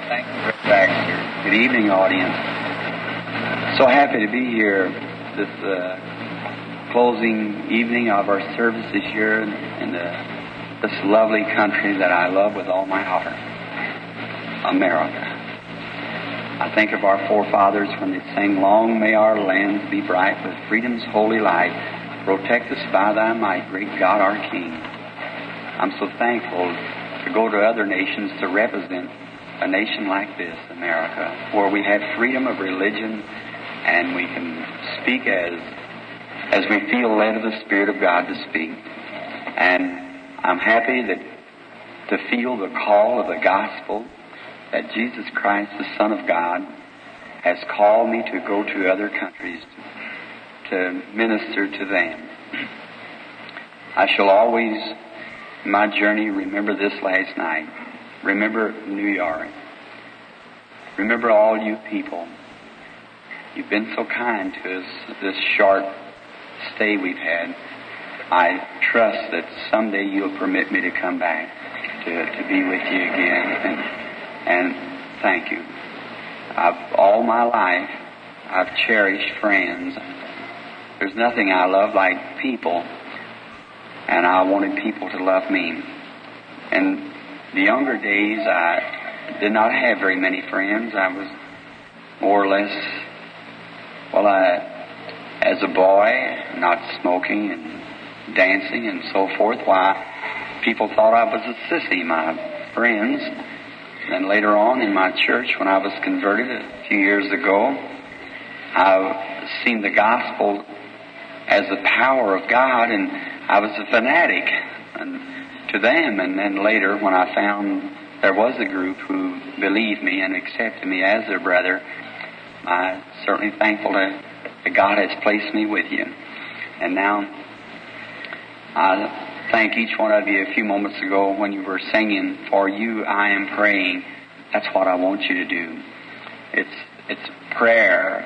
Thank you, Brother Baxter. Good evening, audience. So happy to be here this closing evening of our service this year in this lovely country that I love with all my heart, America. I think of our forefathers when they sang, "Long may our lands be bright with freedom's holy light. Protect us by thy might, great God our King." I'm so thankful to go to other nations to represent a nation like this, America, where we have freedom of religion and we can speak as we feel led of the Spirit of God to speak. And I'm happy to feel the call of the gospel that Jesus Christ, the Son of God, has called me to go to other countries to minister to them. I shall always, in my journey, remember this last night. Remember New York. Remember all you people. You've been so kind to us this short stay we've had. I trust that someday you'll permit me to come back to be with you again. And thank you. All my life, I've cherished friends. There's nothing I love like people, and I wanted people to love me. And the younger days, I did not have very many friends. I was more or less, as a boy, not smoking and dancing and so forth. Why, people thought I was a sissy, my friends. And later on in my church, when I was converted a few years ago, I've seen the gospel as the power of God, and I was a fanatic to them. And then later, when I found there was a group who believed me and accepted me as their brother, I'm certainly thankful that God has placed me with you. And now, I thank each one of you a few moments ago when you were singing, "For you I am praying." That's what I want you to do. It's prayer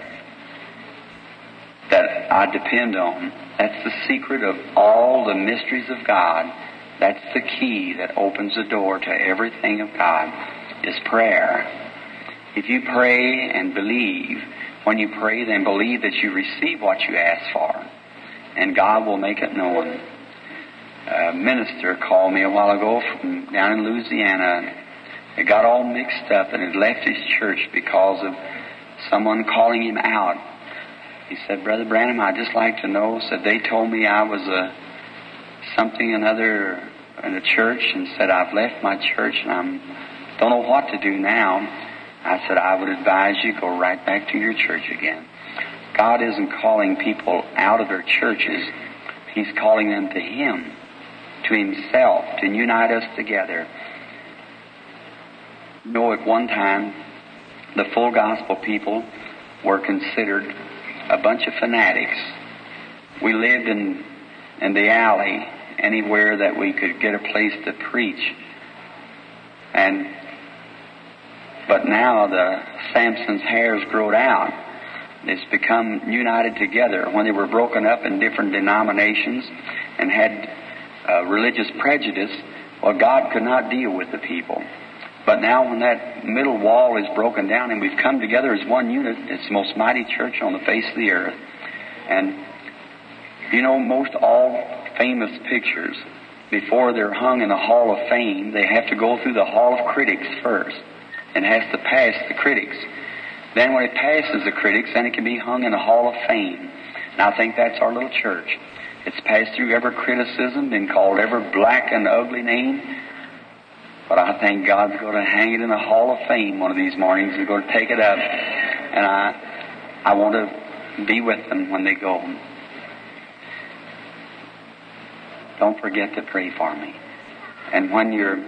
that I depend on. That's the secret of all the mysteries of God. That's the key that opens the door to everything of God, is prayer. If you pray and believe, when you pray, then believe that you receive what you ask for, and God will make it known. A minister called me a while ago from down in Louisiana. He got all mixed up and had left his church because of someone calling him out. He said, "Brother Branham, I'd just like to know," said, "they told me I was something another in a church, and said I've left my church and I don't know what to do now." I said, "I would advise you go right back to your church again." God isn't calling people out of their churches. He's calling them to Him, to Himself, to unite us together. You know, at one time, the full gospel people were considered a bunch of fanatics. We lived in the alley, anywhere that we could get a place to preach. But now the Samson's hairs growed out. It's become united together. When they were broken up in different denominations and had religious prejudice, well, God could not deal with the people. But now when that middle wall is broken down and we've come together as one unit, it's the most mighty church on the face of the earth. And you know, most all famous pictures, before they're hung in the Hall of Fame, they have to go through the Hall of Critics first, and has to pass the critics. Then when it passes the critics, then it can be hung in the Hall of Fame. And I think that's our little church. It's passed through every criticism, been called every black and ugly name. But I think God's going to hang it in the Hall of Fame one of these mornings. He's going to take it up. And I want to be with them when they go. Don't forget to pray for me. And when you're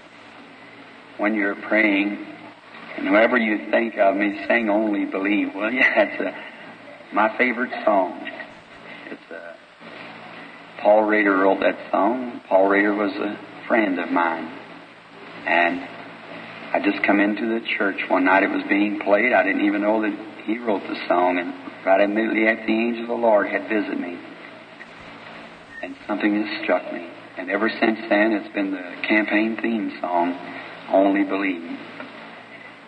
praying, and whoever you think of me, sing "Only Believe." Well, yeah, it's my favorite song. It's Paul Rader wrote that song. Paul Rader was a friend of mine. And I just come into the church one night. It was being played. I didn't even know that he wrote the song. And right immediately after, the angel of the Lord had visited me. And something has struck me. And ever since then, it's been the campaign theme song, "Only Believe."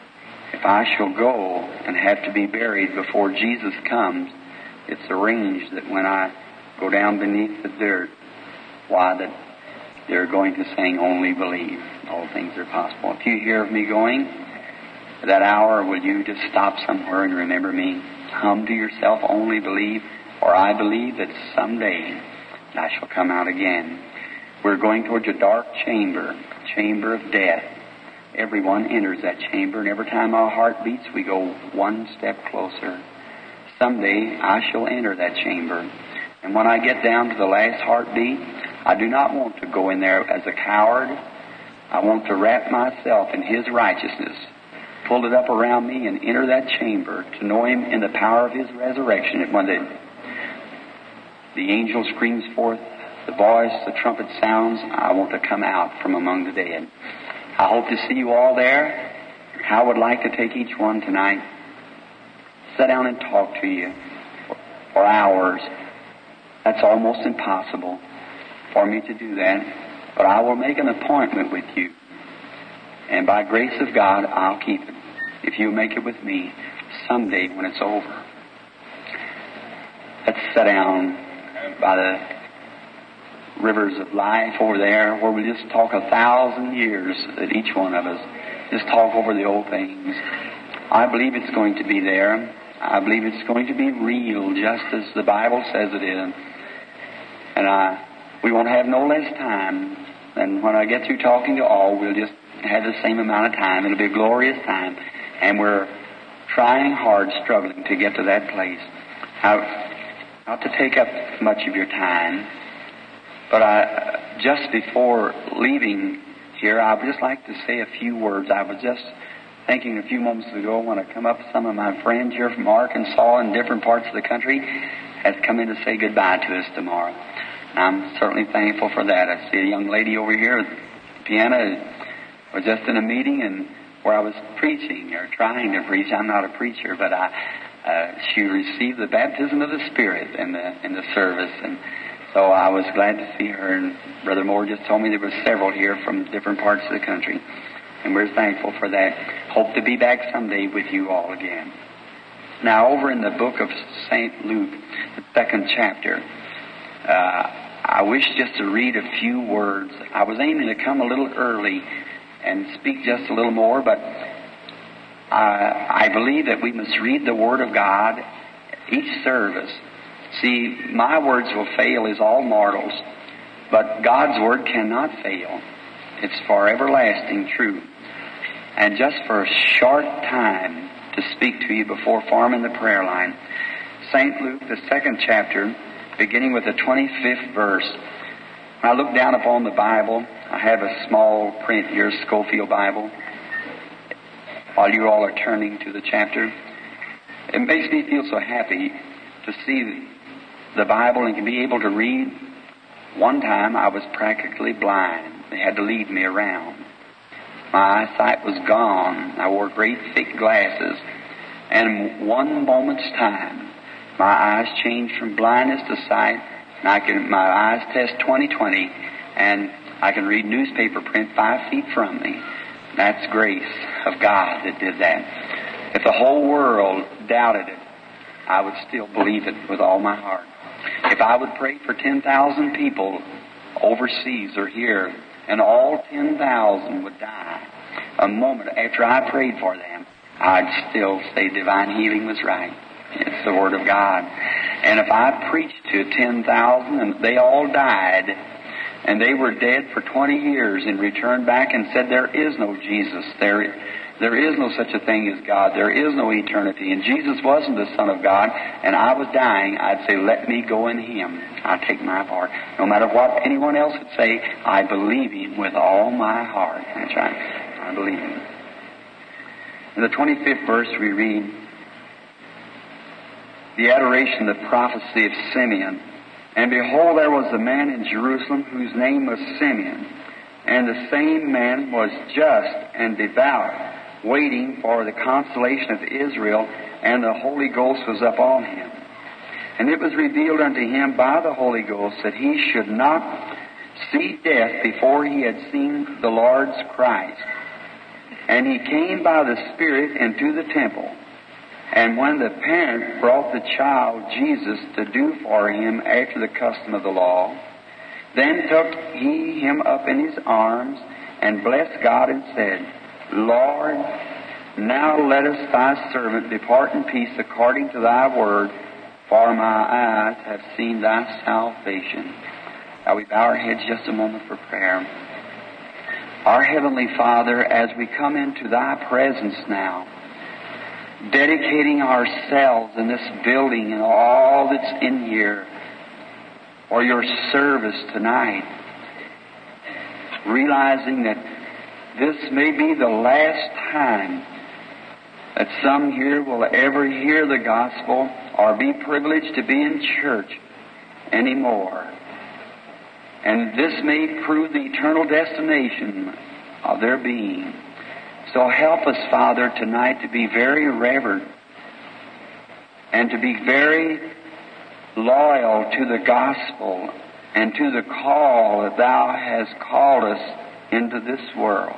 if I shall go and have to be buried before Jesus comes, it's arranged that when I go down beneath the dirt, why, that they're going to sing Only Believe. All things are possible. If you hear of me going at that hour, will you just stop somewhere and remember me? Hum to yourself, Only Believe, for I believe that someday I shall come out again. We're going towards a dark chamber of death. Everyone enters that chamber, and every time our heart beats, we go one step closer. Someday I shall enter that chamber. And when I get down to the last heartbeat, I do not want to go in there as a coward. I want to wrap myself in His righteousness, pull it up around me, and enter that chamber to know Him in the power of His resurrection. And when the angel screams forth, the voice, the trumpet sounds, I want to come out from among the dead. I hope to see you all there. I would like to take each one tonight, sit down and talk to you for hours. That's almost impossible for me to do that. But I will make an appointment with you. And by grace of God, I'll keep it. If you'll make it with me someday when it's over. Let's sit down by the rivers of life over there where we just talk 1,000 years at each one of us. Just talk over the old things. I believe it's going to be there. I believe it's going to be real, just as the Bible says it is. And we won't have no less time. And when I get through talking to all, we'll just have the same amount of time. It'll be a glorious time. And we're trying hard, struggling to get to that place. Not to take up much of your time, but just before leaving here, I would just like to say a few words. I was just thinking a few moments ago when I come up, some of my friends here from Arkansas and different parts of the country has come in to say goodbye to us tomorrow. And I'm certainly thankful for that. I see a young lady over here at the piano. Was just in a meeting and where I was preaching or trying to preach. I'm not a preacher, but she received the baptism of the Spirit in the service, and so I was glad to see her. And Brother Moore just told me there were several here from different parts of the country, and we're thankful for that. Hope to be back someday with you all again. Now, over in the book of St. Luke, the 2nd chapter, I wish just to read a few words. I was aiming to come a little early and speak just a little more, but I believe that we must read the Word of God each service. See, my words will fail as all mortals, but God's Word cannot fail. It's for everlasting true. And just for a short time to speak to you before forming the prayer line, St. Luke, the 2nd chapter, beginning with the 25th verse. When I look down upon the Bible, I have a small print here, Schofield Bible. While you all are turning to the chapter, it makes me feel so happy to see the Bible and to be able to read. One time I was practically blind. They had to lead me around. My eyesight was gone. I wore great thick glasses. And in one moment's time, my eyes changed from blindness to sight. And my eyes test 20/20, and I can read newspaper print 5 feet from me. That's grace of God that did that. If the whole world doubted it, I would still believe it with all my heart. If I would pray for 10,000 people overseas or here, and all 10,000 would die, a moment after I prayed for them, I'd still say divine healing was right. It's the Word of God. And if I preached to 10,000 and they all died, and they were dead for 20 years and returned back and said there is no Jesus, there is no such a thing as God, there is no eternity, and Jesus wasn't the Son of God, and I was dying, I'd say, let me go in Him. I'll take my part. No matter what anyone else would say, I believe Him with all my heart. That's right. I believe Him. In the 25th verse we read, the adoration, the prophecy of Simeon. And behold, there was a man in Jerusalem whose name was Simeon. And the same man was just and devout, waiting for the consolation of Israel, and the Holy Ghost was upon him. And it was revealed unto him by the Holy Ghost that he should not see death before he had seen the Lord's Christ. And he came by the Spirit into the temple. And when the parent brought the child Jesus to do for him after the custom of the law, then took he him up in his arms, and blessed God, and said, Lord, now lettest thy servant depart in peace according to thy word, for my eyes have seen thy salvation. Now we bow our heads just a moment for prayer. Our Heavenly Father, as we come into thy presence now, dedicating ourselves in this building and all that's in here for your service tonight, realizing that this may be the last time that some here will ever hear the gospel or be privileged to be in church anymore. And this may prove the eternal destination of their being. So help us, Father, tonight to be very reverent and to be very loyal to the gospel and to the call that Thou hast called us into this world.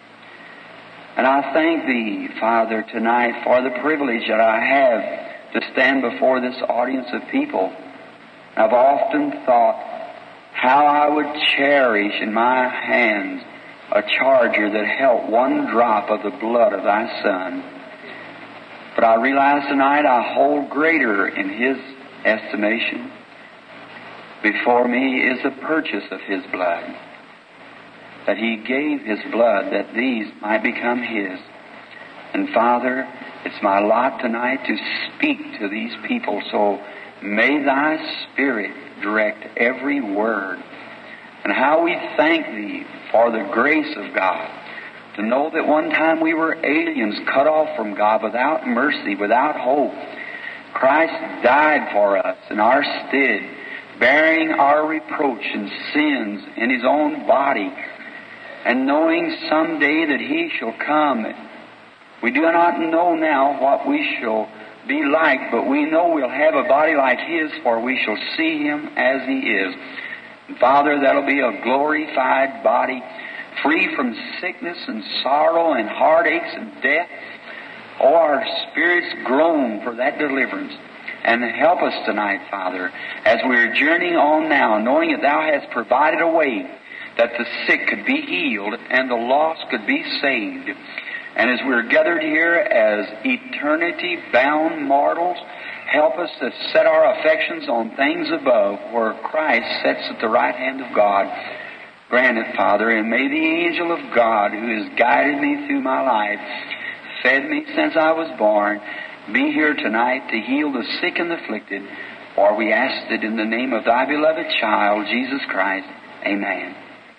And I thank Thee, Father, tonight for the privilege that I have to stand before this audience of people. I've often thought how I would cherish in my hands a charger that held one drop of the blood of Thy Son. But I realize tonight I hold greater in His estimation. Before me is the purchase of His blood, that He gave His blood that these might become His. And Father, it's my lot tonight to speak to these people, so may Thy Spirit direct every word. And how we thank Thee for the grace of God, to know that one time we were aliens, cut off from God, without mercy, without hope. Christ died for us in our stead, bearing our reproach and sins in His own body, and knowing someday that He shall come. We do not know now what we shall be like, but we know we'll have a body like His, for we shall see Him as He is. And Father, that'll be a glorified body, free from sickness and sorrow and heartaches and death. Oh, our spirits groan for that deliverance. And help us tonight, Father, as we're journeying on now, knowing that Thou hast provided a way that the sick could be healed and the lost could be saved. And as we're gathered here as eternity-bound mortals, help us to set our affections on things above, where Christ sits at the right hand of God. Grant it, Father, and may the angel of God, who has guided me through my life, fed me since I was born, be here tonight to heal the sick and afflicted, for we ask it in the name of Thy beloved child, Jesus Christ. Amen.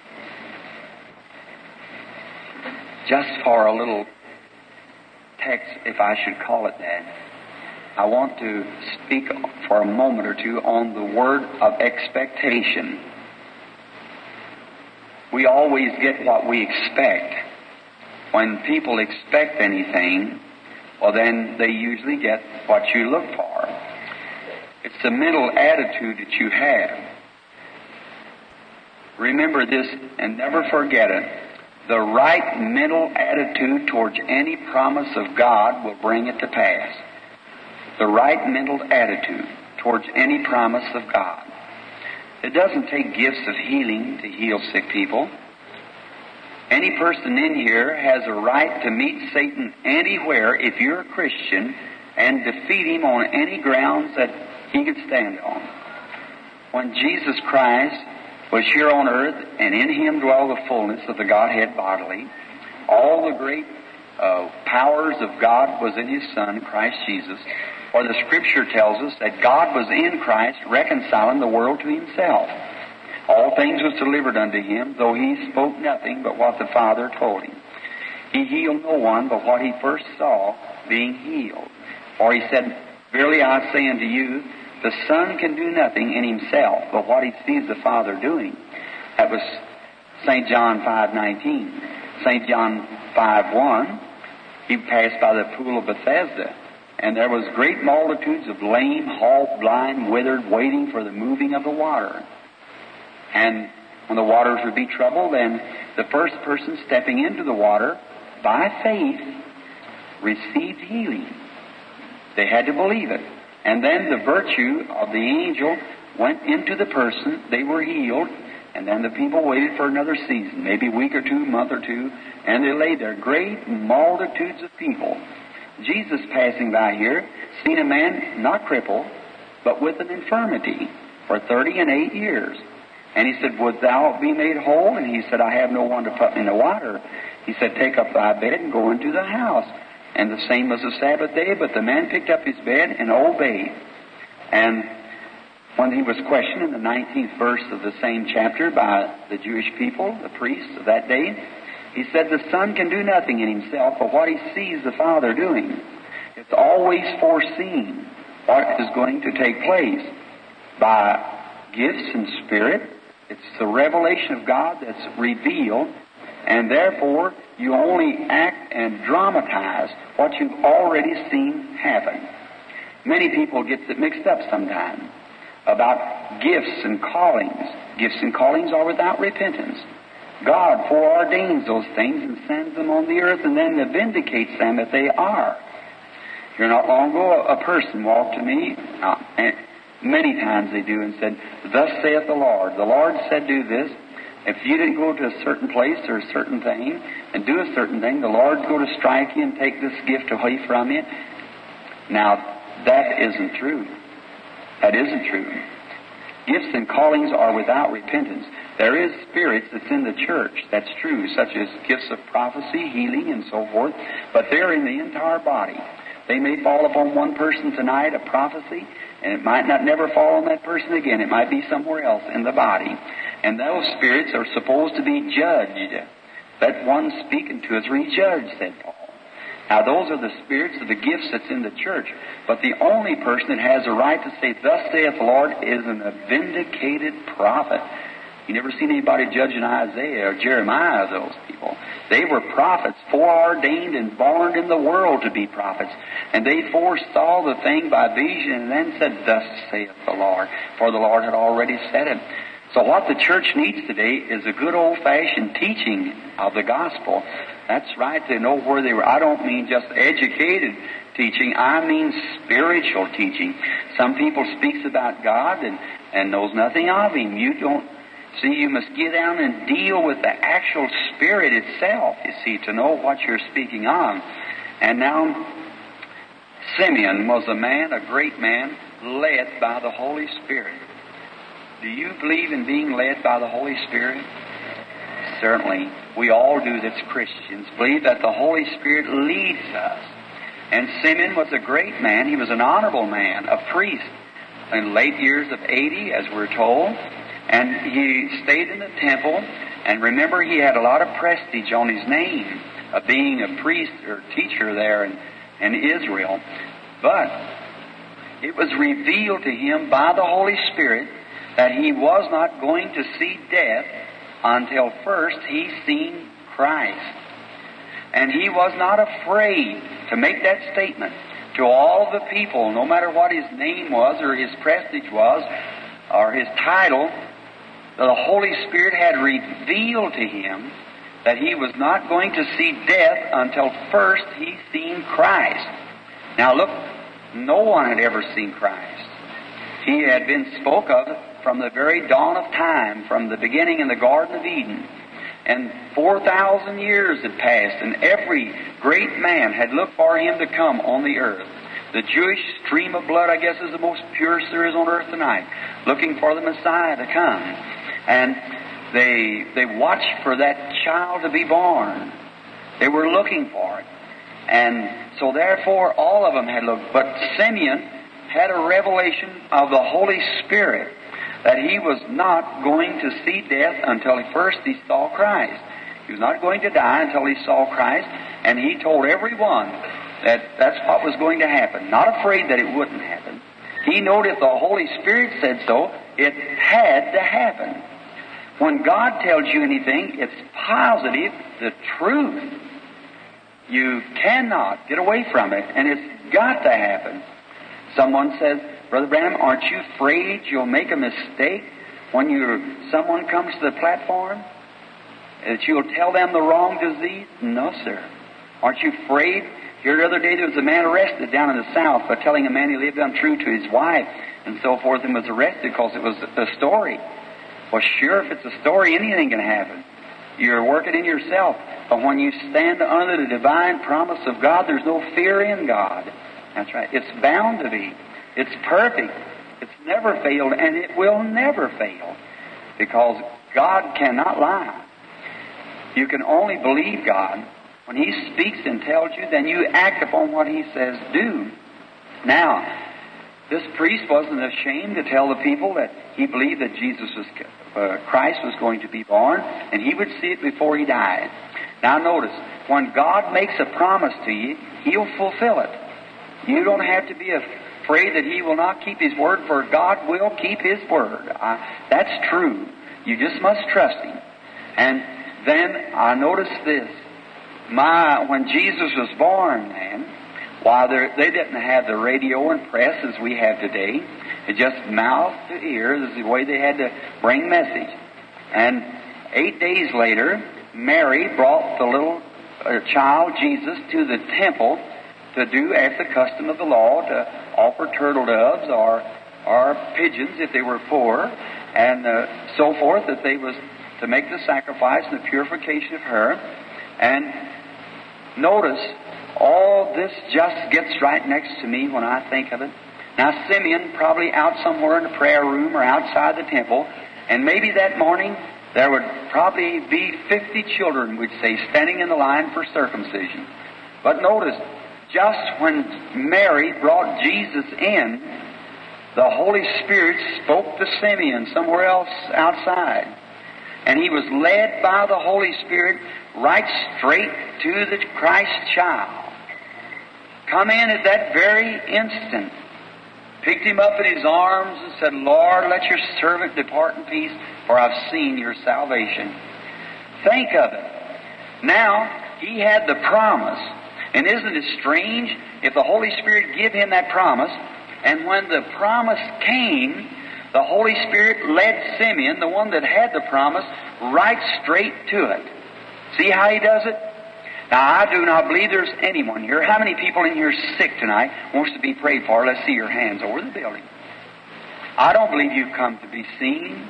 Just for a little text, if I should call it that, I want to speak for a moment or two on the word of expectation. We always get what we expect. When people expect anything, well, then they usually get what you look for. It's the mental attitude that you have. Remember this and never forget it. The right mental attitude towards any promise of God will bring it to pass. The right mental attitude towards any promise of God. It doesn't take gifts of healing to heal sick people. Any person in here has a right to meet Satan anywhere if you're a Christian and defeat him on any grounds that he could stand on. When Jesus Christ was here on earth, and in Him dwell the fullness of the Godhead bodily, all the great powers of God was in His Son, Christ Jesus. For the Scripture tells us that God was in Christ reconciling the world to Himself. All things was delivered unto Him, though He spoke nothing but what the Father told Him. He healed no one but what He first saw being healed. For He said, Verily I say unto you, the Son can do nothing in Himself but what He sees the Father doing. That was St. John 5:19. St. John 5:1, He passed by the pool of Bethesda, and there was great multitudes of lame, halt, blind, withered, waiting for the moving of the water. And when the waters would be troubled, then the first person stepping into the water by faith, received healing. They had to believe it. And then the virtue of the angel went into the person. They were healed. And then the people waited for another season, maybe a week or two, month or two, and they lay there, great multitudes of people. Jesus, passing by here, seen a man not crippled, but with an infirmity for 38 years. And he said, "Would thou be made whole?" And he said, "I have no one to put me in the water." He said, "Take up thy bed and go into the house." And the same was the Sabbath day, but the man picked up his bed and obeyed. And when he was questioned in the 19th verse of the same chapter by the Jewish people, the priests of that day, he said, "The Son can do nothing in himself but what he sees the Father doing." It's always foreseen what is going to take place by gifts and spirit. It's the revelation of God that's revealed, and therefore you only act and dramatize what you've already seen happen. Many people get it mixed up sometimes about gifts and callings. Gifts and callings are without repentance. God foreordains those things and sends them on the earth and then vindicates them that they are. Here not long ago, a person walked to me, and many times they do, and said, "Thus saith the Lord. The Lord said, do this. If you didn't go to a certain place or a certain thing and do a certain thing, the Lord's going to strike you and take this gift away from you." Now, that isn't true. That isn't true. Gifts and callings are without repentance. There is spirits that's in the church, that's true, such as gifts of prophecy, healing, and so forth, but they're in the entire body. They may fall upon one person tonight, a prophecy, and it might not never fall on that person again. It might be somewhere else in the body. And those spirits are supposed to be judged. Let one speaking to us re-judge, said Paul. Now, those are the spirits of the gifts that's in the church. But the only person that has a right to say, "Thus saith the Lord," is a vindicated prophet. You never seen anybody judging Isaiah or Jeremiah, those people. They were prophets, foreordained and born in the world to be prophets. And they foresaw the thing by vision and then said, "Thus saith the Lord," for the Lord had already said it. So what the church needs today is a good old-fashioned teaching of the gospel. That's right, to know where they were. I don't mean just educated teaching. I mean spiritual teaching. Some people speaks about God and knows nothing of Him. You don't see, you must get down and deal with the actual Spirit itself, you see, to know what you're speaking of. And now, Simeon was a man, a great man, led by the Holy Spirit. Do you believe in being led by the Holy Spirit? Certainly. We all do that's Christians. Believe that the Holy Spirit leads us. And Simeon was a great man. He was an honorable man, a priest, in late years of 80, as we're told. And he stayed in the temple. And remember, he had a lot of prestige on his name of being a priest or teacher there in Israel. But it was revealed to him by the Holy Spirit that he was not going to see death until first he seen Christ. And he was not afraid to make that statement to all the people, no matter what his name was or his prestige was or his title. The Holy Spirit had revealed to him that he was not going to see death until first he seen Christ. Now look, no one had ever seen Christ. He had been spoke of from the very dawn of time, from the beginning in the Garden of Eden. And 4,000 years had passed, and every great man had looked for him to come on the earth. The Jewish stream of blood, I guess, is the most purest there is on earth tonight, looking for the Messiah to come. And they watched for that child to be born. They were looking for it. And so therefore all of them had looked. But Simeon had a revelation of the Holy Spirit that he was not going to see death until first he saw Christ. He was not going to die until he saw Christ. And he told everyone that that's what was going to happen. Not afraid that it wouldn't happen. He knew if the Holy Spirit said so, it had to happen. When God tells you anything, it's positive, the truth. You cannot get away from it, and it's got to happen. Someone says, "Brother Branham, aren't you afraid you'll make a mistake when someone comes to the platform? That you'll tell them the wrong disease?" No, sir. Aren't you afraid? Here the other day there was a man arrested down in the South for telling a man he lived untrue to his wife and so forth, and was arrested because it was a story. Well, sure, if it's a story, anything can happen. You're working in yourself. But when you stand under the divine promise of God, there's no fear in God. That's right. It's bound to be. It's perfect. It's never failed, and it will never fail. Because God cannot lie. You can only believe God. When He speaks and tells you, then you act upon what He says do. Now, this priest wasn't ashamed to tell the people that he believed that Jesus was Christ was going to be born, and he would see it before he died. Now notice, when God makes a promise to you, He'll fulfill it. You don't have to be afraid that He will not keep His word, for God will keep His word. That's true. You just must trust Him. And then I noticed this. When Jesus was born, man, while they didn't have the radio and press as we have today, it just mouth to ear is the way they had to bring message. And 8 days later, Mary brought the little child Jesus to the temple to do as the custom of the law, to offer turtle doves or pigeons if they were poor, and so forth, that they was to make the sacrifice and the purification of her. And notice, all this just gets right next to me when I think of it. Now, Simeon probably out somewhere in the prayer room or outside the temple, and maybe that morning there would probably be 50 children, we'd say, standing in the line for circumcision. But notice, just when Mary brought Jesus in, the Holy Spirit spoke to Simeon somewhere else outside. And he was led by the Holy Spirit right straight to the Christ child. Come in at that very instant, picked him up in his arms and said, Lord, let your servant depart in peace, for I've seen your salvation. Think of it. Now, he had the promise. And isn't it strange if the Holy Spirit give him that promise, and when the promise came, the Holy Spirit led Simeon, the one that had the promise, right straight to it. See how he does it? Now, I do not believe there's anyone here. How many people in here sick tonight wants to be prayed for? Let's see your hands over the building. I don't believe you've come to be seen.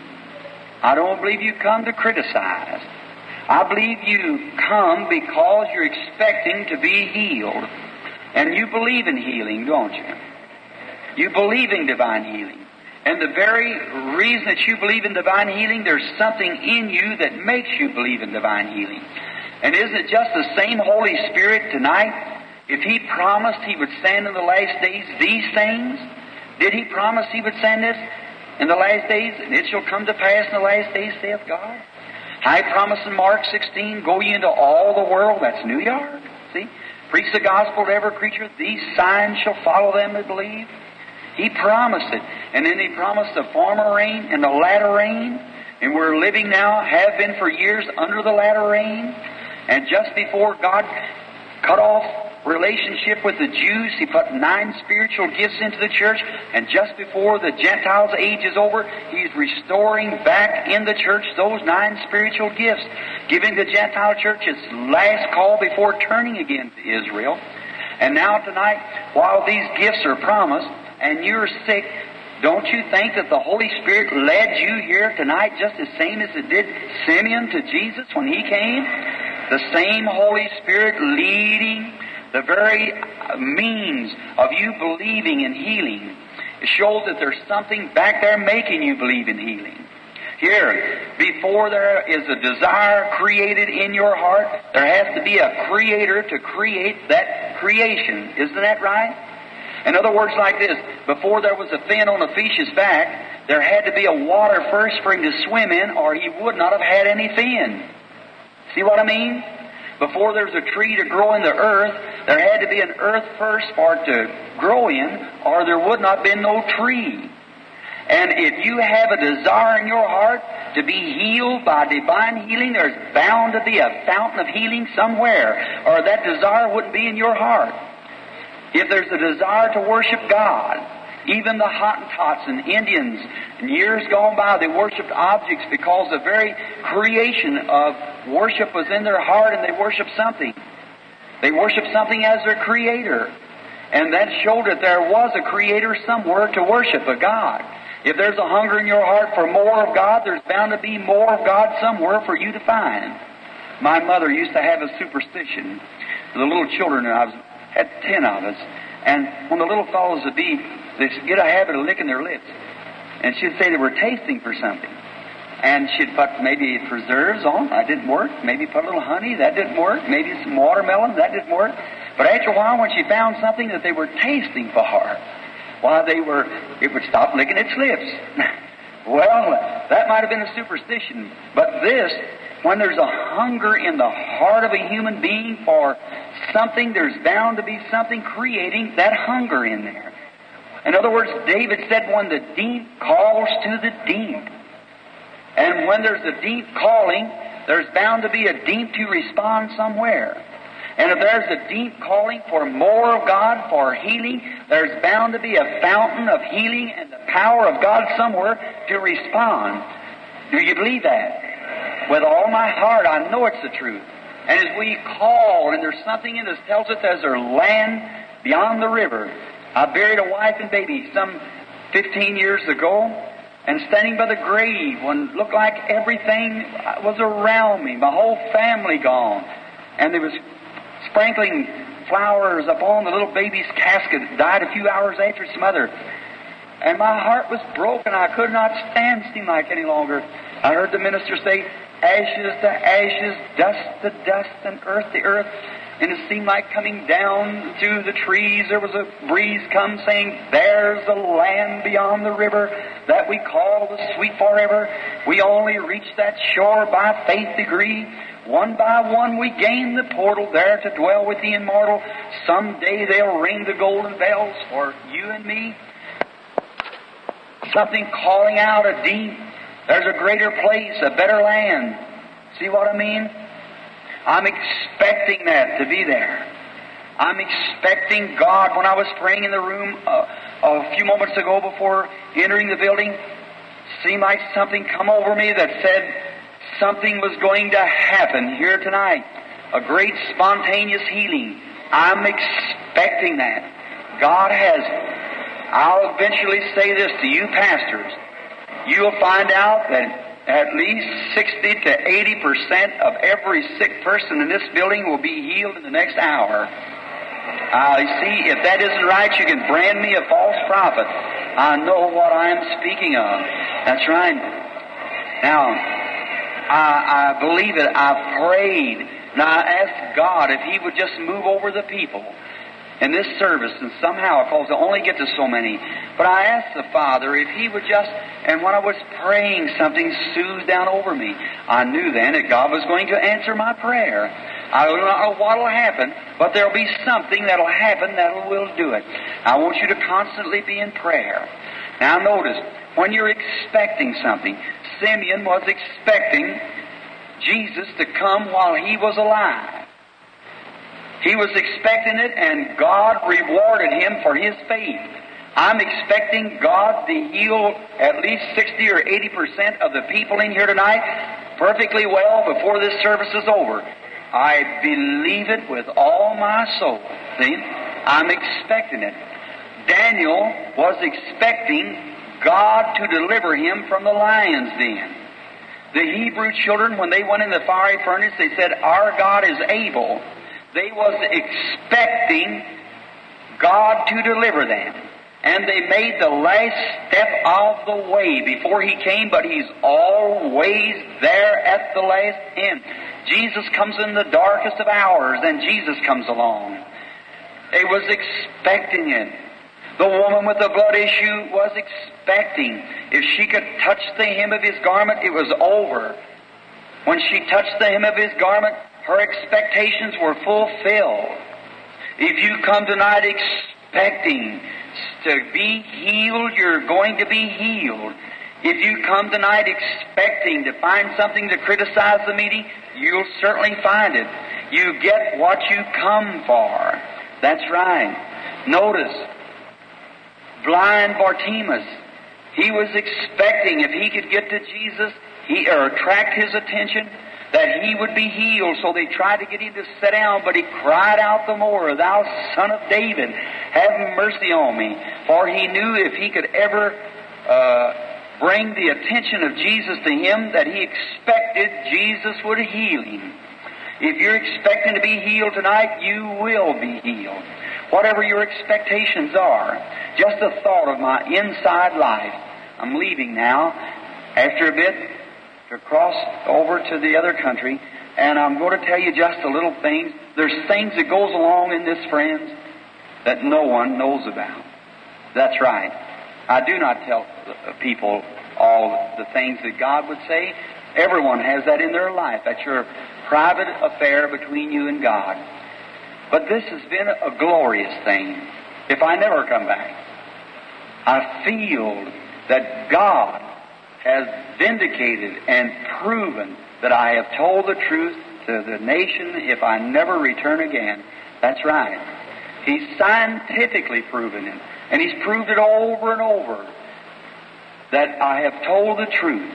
I don't believe you've come to criticize. I believe you come because you're expecting to be healed. And you believe in healing, don't you? You believe in divine healing. And the very reason that you believe in divine healing, there's something in you that makes you believe in divine healing. And isn't it just the same Holy Spirit tonight? If He promised He would send in the last days these things, did He promise He would send this in the last days? And it shall come to pass in the last days, saith God. I promise in Mark 16, go ye into all the world. That's New York. See? Preach the gospel to every creature. These signs shall follow them that believe. He promised it. And then He promised the former rain and the latter rain. And we're living now, have been for years, under the latter rain. And just before God cut off relationship with the Jews, He put 9 spiritual gifts into the church. And just before the Gentiles' age is over, He's restoring back in the church those 9 spiritual gifts, giving the Gentile church its last call before turning again to Israel. And now tonight, while these gifts are promised, and you're sick, don't you think that the Holy Spirit led you here tonight just the same as it did Simeon to Jesus when he came? The same Holy Spirit leading, the very means of you believing in healing. It shows that there's something back there making you believe in healing. Here, before there is a desire created in your heart, there has to be a creator to create that creation. Isn't that right? In other words, like this, before there was a fin on a fish's back, there had to be a water first for him to swim in, or he would not have had any fin. See what I mean? Before there was a tree to grow in the earth, there had to be an earth first for it to grow in, or there would not have been no tree. And if you have a desire in your heart to be healed by divine healing, there's bound to be a fountain of healing somewhere, or that desire wouldn't be in your heart. If there's a desire to worship God, even the Hottentots and Indians, in years gone by, they worshipped objects because the very creation of worship was in their heart, and they worshiped something. They worshiped something as their creator. And that showed that there was a creator somewhere to worship a God. If there's a hunger in your heart for more of God, there's bound to be more of God somewhere for you to find. My mother used to have a superstition. The little children, had 10 of us, and when the little fellows would be, they'd get a habit of licking their lips. And she'd say they were tasting for something. And she'd put maybe preserves on, that didn't work. Maybe put a little honey, that didn't work. Maybe some watermelon, that didn't work. But after a while, when she found something that they were tasting for, while it would stop licking its lips. Well, that might have been a superstition. But this, when there's a hunger in the heart of a human being for something, there's bound to be something creating that hunger in there. In other words, David said, when the deep calls to the deep. And when there's a deep calling, there's bound to be a deep to respond somewhere. And if there's a deep calling for more of God, for healing, there's bound to be a fountain of healing and the power of God somewhere to respond. Do you believe that? With all my heart, I know it's the truth. And as we call, and there's something in us tells us there's a land beyond the river. I buried a wife and baby some 15 years ago, and standing by the grave when it looked like everything was around me, my whole family gone, and there was sprinkling flowers upon the little baby's casket that died a few hours after its mother. And my heart was broken. I could not stand seem like any longer. I heard the minister say, ashes to ashes, dust to dust, and earth to earth. And it seemed like coming down through the trees, there was a breeze come saying, there's a land beyond the river that we call the sweet forever. We only reach that shore by faith degree. One by one we gain the portal there to dwell with the immortal. Someday they'll ring the golden bells for you and me. Something calling out a deep. There's a greater place, a better land. See what I mean? I'm expecting that to be there. I'm expecting God. When I was praying in the room a few moments ago before entering the building, seemed like something come over me that said something was going to happen here tonight. A great spontaneous healing. I'm expecting that. God has. I'll eventually say this to you pastors. You'll find out that at least 60 to 80% of every sick person in this building will be healed in the next hour. You see, if that isn't right, you can brand me a false prophet. I know what I'm speaking of. That's right. Now, I believe it. I prayed, and I asked God if He would just move over the people in this service, and somehow, because I only get to so many. But I asked the Father if He would just, and when I was praying, something soothed down over me. I knew then that God was going to answer my prayer. I don't know what will happen, but there will be something that will happen that will do it. I want you to constantly be in prayer. Now notice, when you're expecting something, Simeon was expecting Jesus to come while he was alive. He was expecting it, and God rewarded him for his faith. I'm expecting God to heal at least 60 or 80% of the people in here tonight perfectly well before this service is over. I believe it with all my soul. See? I'm expecting it. Daniel was expecting God to deliver him from the lion's den. The Hebrew children, when they went in the fiery furnace, they said, our God is able. They was expecting God to deliver them. And they made the last step of the way before He came, but He's always there at the last end. Jesus comes in the darkest of hours, and Jesus comes along. They was expecting it. The woman with the blood issue was expecting. If she could touch the hem of His garment, it was over. When she touched the hem of His garment, her expectations were fulfilled. If you come tonight expecting to be healed, you're going to be healed. If you come tonight expecting to find something to criticize the meeting, you'll certainly find it. You get what you come for. That's right. Notice, blind Bartimaeus, he was expecting if he could get to Jesus, or attract his attention, that he would be healed. So they tried to get him to sit down, but he cried out the more, Thou Son of David, have mercy on me. For he knew if he could ever bring the attention of Jesus to him, that he expected Jesus would heal him. If you're expecting to be healed tonight, you will be healed. Whatever your expectations are, just the thought of my inside life. I'm leaving now after a bit to cross over to the other country, and I'm going to tell you just a little things. There's things that goes along in this, friends, that no one knows about. That's right. I do not tell people all the things that God would say. Everyone has that in their life. That's your private affair between you and God. But this has been a glorious thing. If I never come back, I feel that God has vindicated and proven that I have told the truth to the nation if I never return again. That's right. He's scientifically proven it. And He's proved it over and over that I have told the truth.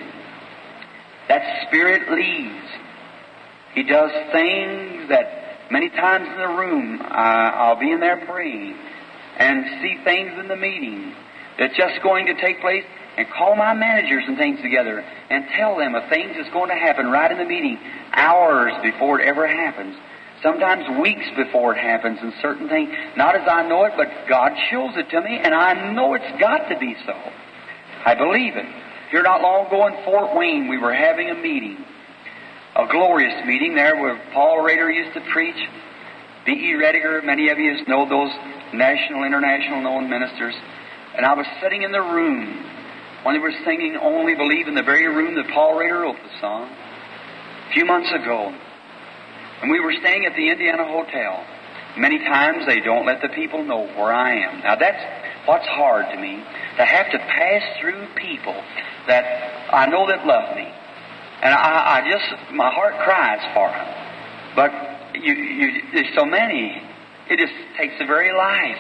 That Spirit leads. He does things that many times in the room I'll be in there praying and see things in the meeting that's just going to take place, and call my managers and things together and tell them of things that's going to happen right in the meeting, hours before it ever happens. Sometimes weeks before it happens, and certain things, not as I know it, but God shows it to me, and I know it's got to be so. I believe it. Here not long ago in Fort Wayne, we were having a meeting, a glorious meeting there where Paul Rader used to preach, B.E. Rediger, many of you know those national, international known ministers. And I was sitting in the room when they were singing Only Believe, in the very room that Paul Rader wrote the song a few months ago. And we were staying at the Indiana Hotel. Many times they don't let the people know where I am. Now that's what's hard to me, to have to pass through people that I know that love me. And I just, my heart cries for them. But there's so many, it just takes the very life.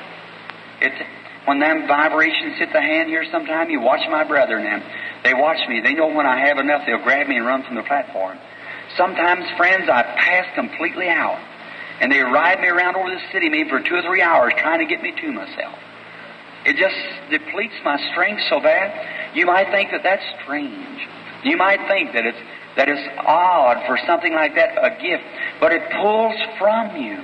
When them vibrations hit the hand here sometime, you watch my brother and them. They watch me. They know when I have enough, they'll grab me and run from the platform. Sometimes, friends, I pass completely out. And they ride me around over the city maybe for 2 or 3 hours trying to get me to myself. It just depletes my strength so bad. You might think that that's strange. You might think that it's odd for something like that, a gift. But it pulls from you.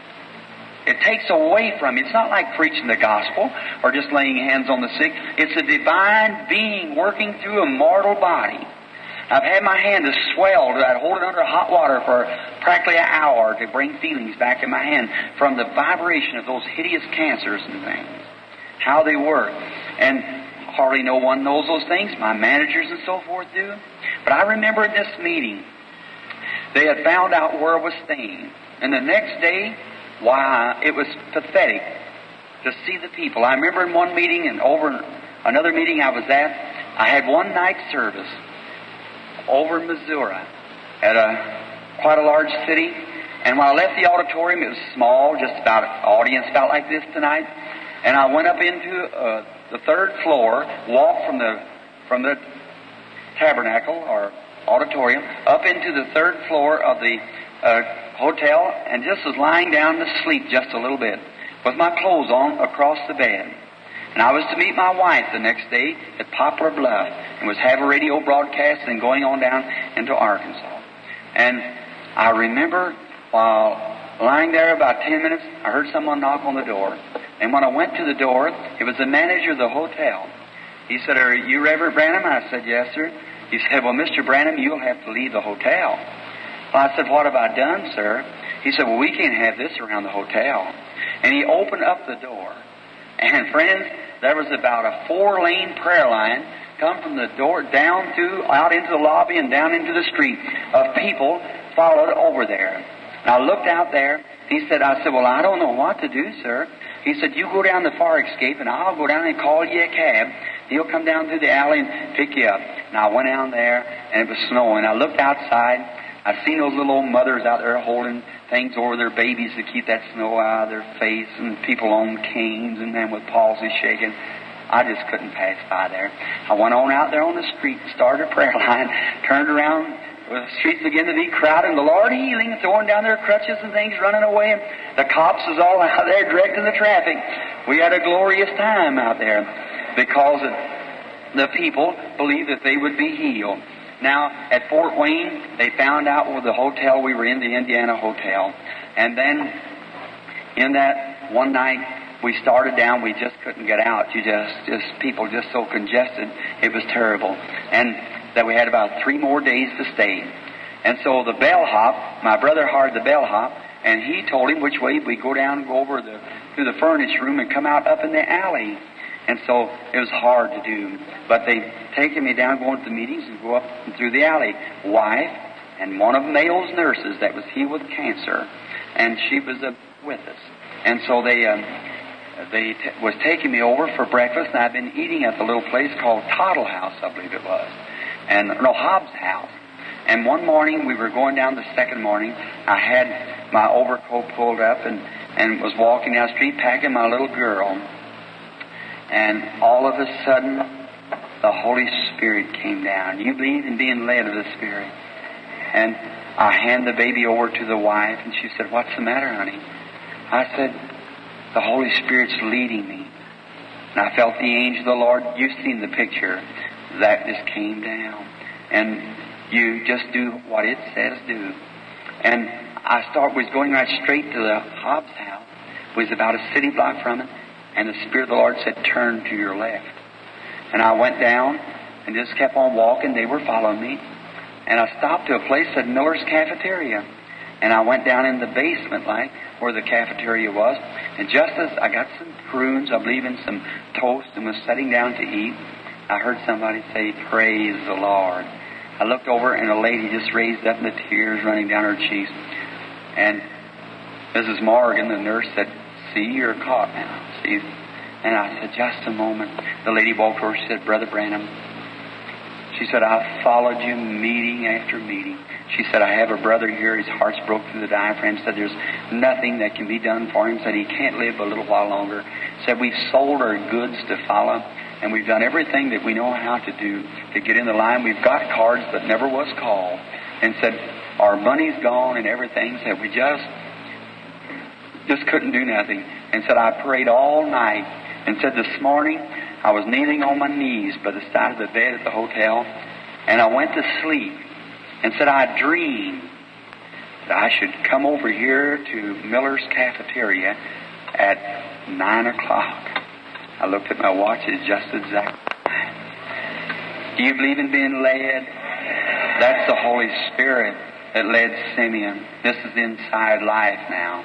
It takes away from you. It's not like preaching the gospel or just laying hands on the sick. It's a divine being working through a mortal body. I've had my hand as swelled. I'd hold it under hot water for practically an hour to bring feelings back in my hand from the vibration of those hideous cancers and things. How they work. And hardly no one knows those things. My managers and so forth do. But I remember in this meeting, they had found out where I was staying. And the next day, why, it was pathetic to see the people. I remember in one meeting and over another meeting I was at, I had one night service over in Missouri at quite a large city. And when I left the auditorium, it was small, just about an audience about like this tonight. And I went up into the third floor, walked from the tabernacle or auditorium up into the third floor of the hotel, and just was lying down to sleep just a little bit with my clothes on across the bed. And I was to meet my wife the next day at Poplar Bluff and was have a radio broadcast and going on down into Arkansas. And I remember while lying there about 10 minutes, I heard someone knock on the door. And when I went to the door, it was the manager of the hotel. He said, "Are you Reverend Branham?" I said, "Yes, sir." He said, "Well, Mr. Branham, you'll have to leave the hotel." Well, I said, "What have I done, sir?" He said, "Well, we can't have this around the hotel." And he opened up the door. And friends, there was about a 4-lane prayer line come from the door down through, out into the lobby and down into the street of people followed over there. And I looked out there. I said, "Well, I don't know what to do, sir." He said, "You go down the fire escape and I'll go down and call you a cab. He'll come down through the alley and pick you up." And I went down there and it was snowing. I looked outside. I seen those little old mothers out there holding things over their babies to keep that snow out of their face, and people on canes and men with palsy shaking. I just couldn't pass by there. I went on out there on the street, started a prayer line, turned around the streets began to be crowded, and the Lord healing, throwing down their crutches and things, running away, and the cops was all out there directing the traffic. We had a glorious time out there because the people believed that they would be healed. Now, at Fort Wayne, they found out where the hotel we were in, the Indiana Hotel. And then, in that one night, we started down, we just couldn't get out. People just so congested, it was terrible. And that we had about 3 more days to stay. And so the bellhop, my brother hired the bellhop, and he told him which way we go down and go over through the furnace room and come out up in the alley. And so it was hard to do. But they'd taken me down, going to the meetings, and go up and through the alley. Wife and one of Mayle's nurses that was healed with cancer. And she was with us. And so they was taking me over for breakfast, and I've been eating at the little place called Tottle House, I believe it was. Hobbs House. And one morning, we were going down the second morning. I had my overcoat pulled up and was walking down the street packing my little girl. And all of a sudden, the Holy Spirit came down. You believe in being led of the Spirit. And I handed the baby over to the wife, and she said, "What's the matter, honey?" I said, "The Holy Spirit's leading me." And I felt the angel of the Lord. You've seen the picture. That just came down. And you just do what it says do. And was going right straight to the Hobbs House. It was about a city block from it. And the Spirit of the Lord said, "Turn to your left." And I went down and just kept on walking. They were following me. And I stopped to a place that Miller's Cafeteria. And I went down in the basement, like, where the cafeteria was. And just as I got some prunes, I believe, and some toast, and was sitting down to eat, I heard somebody say, "Praise the Lord." I looked over, and a lady just raised up, and the tears running down her cheeks. And Mrs. Morgan, the nurse, said, "See, you're caught now. See?" And I said, "Just a moment." The lady walked over. She said, "Brother Branham," she said, "I've followed you meeting after meeting." She said, "I have a brother here. His heart's broke through the diaphragm." Said, "There's nothing that can be done for him." Said, "He can't live a little while longer." Said, "We've sold our goods to follow, and we've done everything that we know how to do to get in the line. We've got cards, but never was called." And said, "Our money's gone and everything." Said, "We just couldn't do nothing." And said, "I prayed all night." And said, "This morning, I was kneeling on my knees by the side of the bed at the hotel, and I went to sleep." And said, "I dreamed that I should come over here to Miller's Cafeteria at 9 o'clock. I looked at my watch, it's just exactly. Do you believe in being led? That's the Holy Spirit that led Simeon. This is inside life now.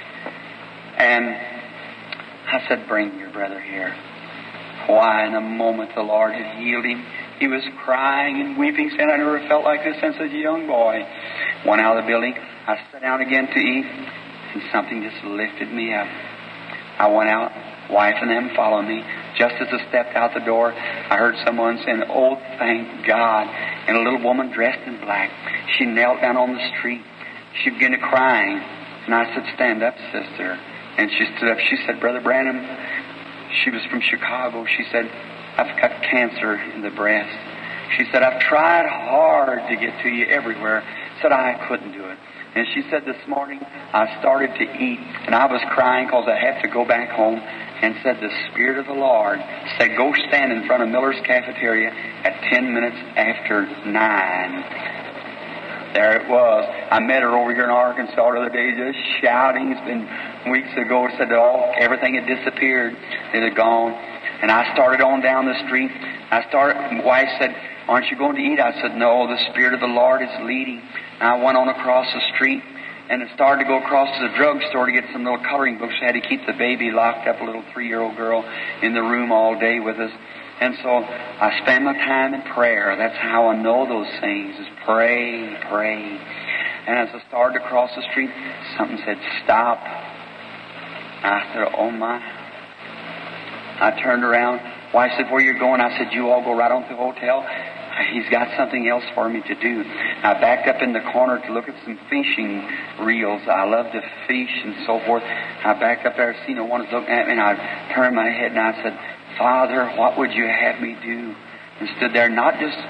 And I said, "Bring your brother here." Why, in a moment the Lord had healed him. He was crying and weeping, saying, "I never felt like this since I was a young boy." Went out of the building. I sat down again to eat, and something just lifted me up. I went out. Wife and them followed me. Just as I stepped out the door, I heard someone saying, "Oh, thank God." And a little woman dressed in black. She knelt down on the street. She began to crying. And I said, "Stand up, sister." And she stood up. She said, "Brother Branham," she was from Chicago. She said, "I've got cancer in the breast." She said, "I've tried hard to get to you everywhere." Said, "I couldn't do it." And she said, "This morning I started to eat, and I was crying because I had to go back home." And said, "The Spirit of the Lord said, go stand in front of Miller's Cafeteria at 10 minutes after 9. There it was. I met her over here in Arkansas the other day, just shouting. It's been weeks ago. Said that everything had disappeared. It had gone. And I started on down the street. My wife said, "Aren't you going to eat?" I said, "No, the Spirit of the Lord is leading." And I went on across the street and started to go across to the drugstore to get some little coloring books. I had to keep the baby locked up, a little 3-year-old girl, in the room all day with us. And so I spend my time in prayer. That's how I know those things, is pray, pray. And as I started to cross the street, something said, "Stop." I said, "Oh my." I turned around. Wife said, "Where you going?" I said, "You all go right on to the hotel. He's got something else for me to do." I backed up in the corner to look at some fishing reels. I love to fish and so forth. I backed up there, seen one was looking at me, and I turned my head and I said, "Father, what would you have me do?" And stood there, not just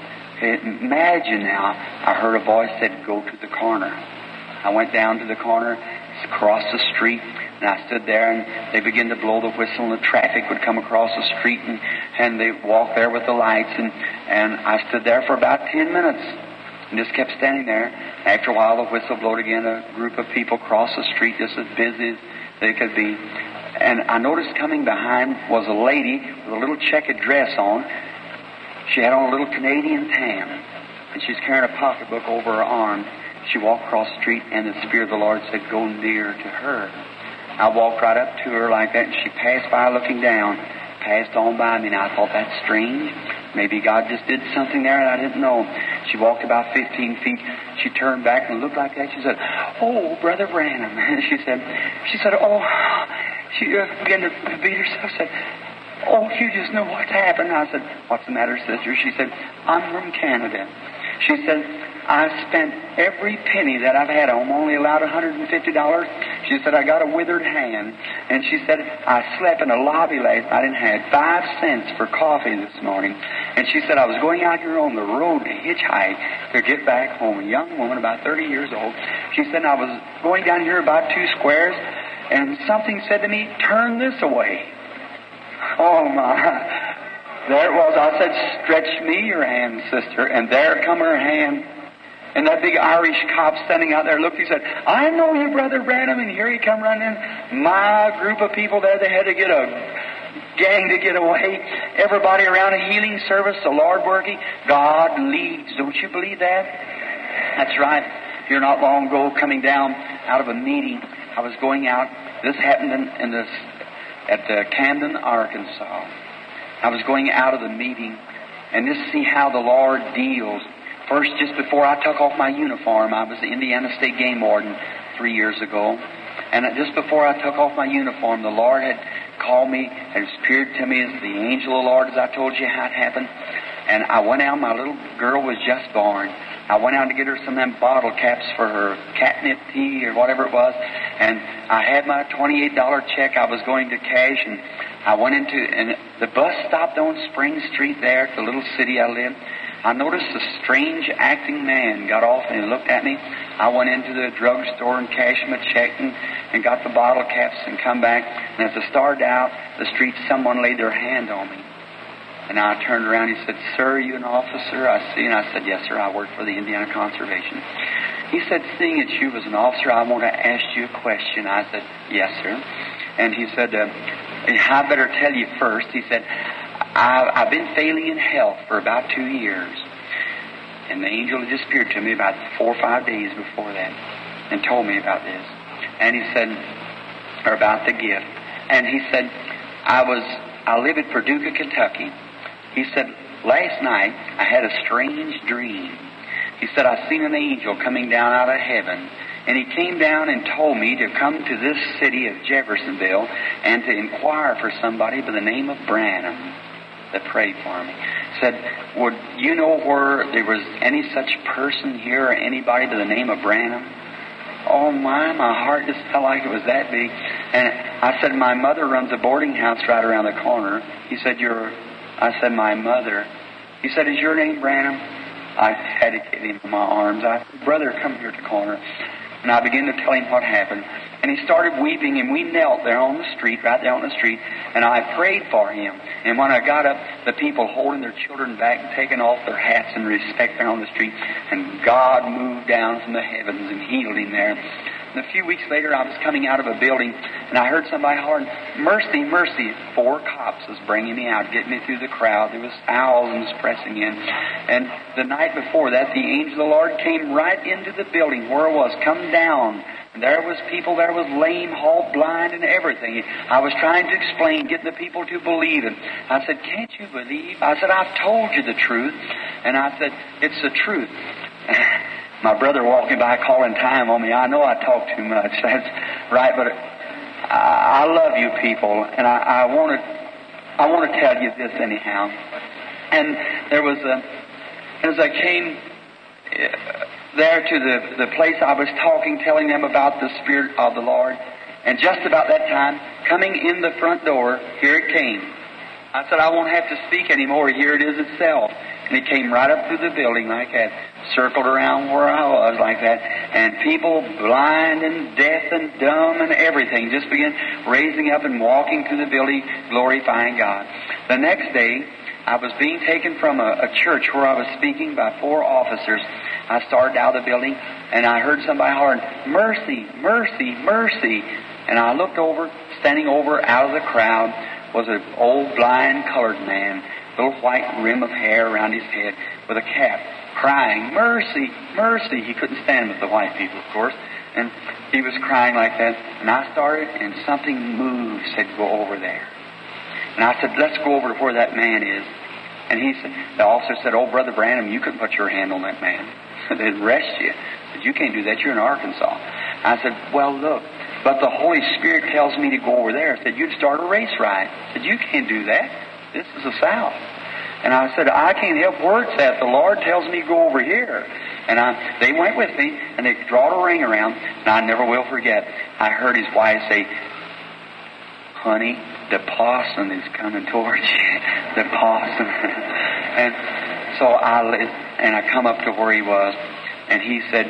Imagine now, I heard a voice said, go to the corner. I went down to the corner, across the street, and I stood there, and they began to blow the whistle, and the traffic would come across the street, and they walked there with the lights, and I stood there for about 10 minutes, and just kept standing there. After a while, the whistle blowed again. A group of people crossed the street, just as busy as they could be. And I noticed coming behind was a lady with a little checkered dress on. She had on a little Canadian tam, and she's carrying a pocketbook over her arm. She walked across the street, and the Spirit of the Lord said, go near to her. I walked right up to her like that, and she passed by looking down, passed on by me, and I thought, that's strange. Maybe God just did something there, and I didn't know. She walked about 15 feet. She turned back and looked like that. She said, oh, Brother Branham. And she said, oh, she began to beat herself, said, oh, you just know what's happened. I said, what's the matter, sister? She said, I'm from Canada. She said, I spent every penny that I've had. I'm only allowed $150. She said, I got a withered hand. And she said, I slept in a lobby last night and had 5 cents for coffee this morning. And she said, I was going out here on the road to hitchhike to get back home. A young woman, about 30 years old. She said, I was going down here about 2 squares, and something said to me, turn this away. Oh, my. There it was. I said, stretch me your hand, sister. And there come her hand. And that big Irish cop standing out there looked, he said, I know you, Brother Branham. And here he come running in. My group of people there, they had to get a gang to get away. Everybody around a healing service, the Lord working. God leads. Don't you believe that? That's right. Here not long ago, coming down out of a meeting, I was going out. This happened at Camden, Arkansas. I was going out of the meeting, and just see how the Lord deals. First, just before I took off my uniform, I was the Indiana State Game Warden 3 years ago. And just before I took off my uniform, the Lord had called me, had appeared to me as the angel of the Lord, as I told you how it happened. And I went out, my little girl was just born. I went out to get her some of them bottle caps for her catnip tea or whatever it was. And I had my $28 check I was going to cash, and I went into, and the bus stopped on Spring Street there at the little city I live. I noticed a strange acting man got off and he looked at me. I went into the drugstore and cashed my check and got the bottle caps and come back. And as I started out the street, someone laid their hand on me. And I turned around. He said, sir, are you an officer? I see. And I said, yes, sir, I work for the Indiana Conservation. He said, seeing that you was an officer, I want to ask you a question. I said, yes, sir. And he said, I better tell you first. He said, I've been failing in health for about 2 years. And the angel had just appeared to me about 4 or 5 days before that and told me about this. And he said, or about the gift. And he said, I live at Paducah, Kentucky. He said, last night I had a strange dream. He said, I seen an angel coming down out of heaven. And he came down and told me to come to this city of Jeffersonville and to inquire for somebody by the name of Branham that prayed for me. Said, would you know where there was any such person here or anybody by the name of Branham? Oh my heart just felt like it was that big. And I said, my mother runs a boarding house right around the corner. He said, I said, my mother. He said, is your name Branham? I had to get him in my arms. I said, brother, come here to the corner. And I began to tell him what happened. And he started weeping, and we knelt there on the street, right there on the street, and I prayed for him. And when I got up, the people holding their children back and taking off their hats in respect there on the street, and God moved down from the heavens and healed him there. And a few weeks later, I was coming out of a building, and I heard somebody hollering, mercy, mercy. 4 cops was bringing me out, getting me through the crowd. There was thousands pressing in. And the night before that, the angel of the Lord came right into the building where it was, come down. And there was people, there was lame, halt, blind, and everything. I was trying to explain, getting the people to believe it. I said, can't you believe? I said, I've told you the truth. And I said, it's the truth. My brother walking by calling time on me. I know I talk too much. That's right, but I love you people, and I want to tell you this anyhow. And there was as I came there to the place I was talking, telling them about the Spirit of the Lord, and just about that time, coming in the front door, here it came. I said, I won't have to speak anymore. Here it is itself. And it came right up through the building like that, circled around where I was like that, and people blind and deaf and dumb and everything just began raising up and walking through the building, glorifying God. The next day, I was being taken from a church where I was speaking by 4 officers. I started out of the building, and I heard somebody hollering, "Mercy, mercy, mercy." And I looked over, standing over out of the crowd was an old blind colored man, little white rim of hair around his head with a cap, crying, "Mercy, mercy." He couldn't stand with the white people, of course, and he was crying like that. And I started, and something moved, said, "Go over there." And I said, "Let's go over to where that man is." And he said, the officer said, "Oh, Brother Branham, you couldn't put your hand on that man. They'd arrest you." I said, "You can't do that. You're in Arkansas." I said, "Well, look, but the Holy Spirit tells me to go over there." I said, "You'd start a race riot." I said, "You can't do that. This is the South." And I said, "I can't help where it's at. The Lord tells me to go over here." And they went with me, and they drawed a ring around, and I never will forget. I heard his wife say, "Honey, the parson is coming towards you." The parson. And so I come up to where he was, and he said,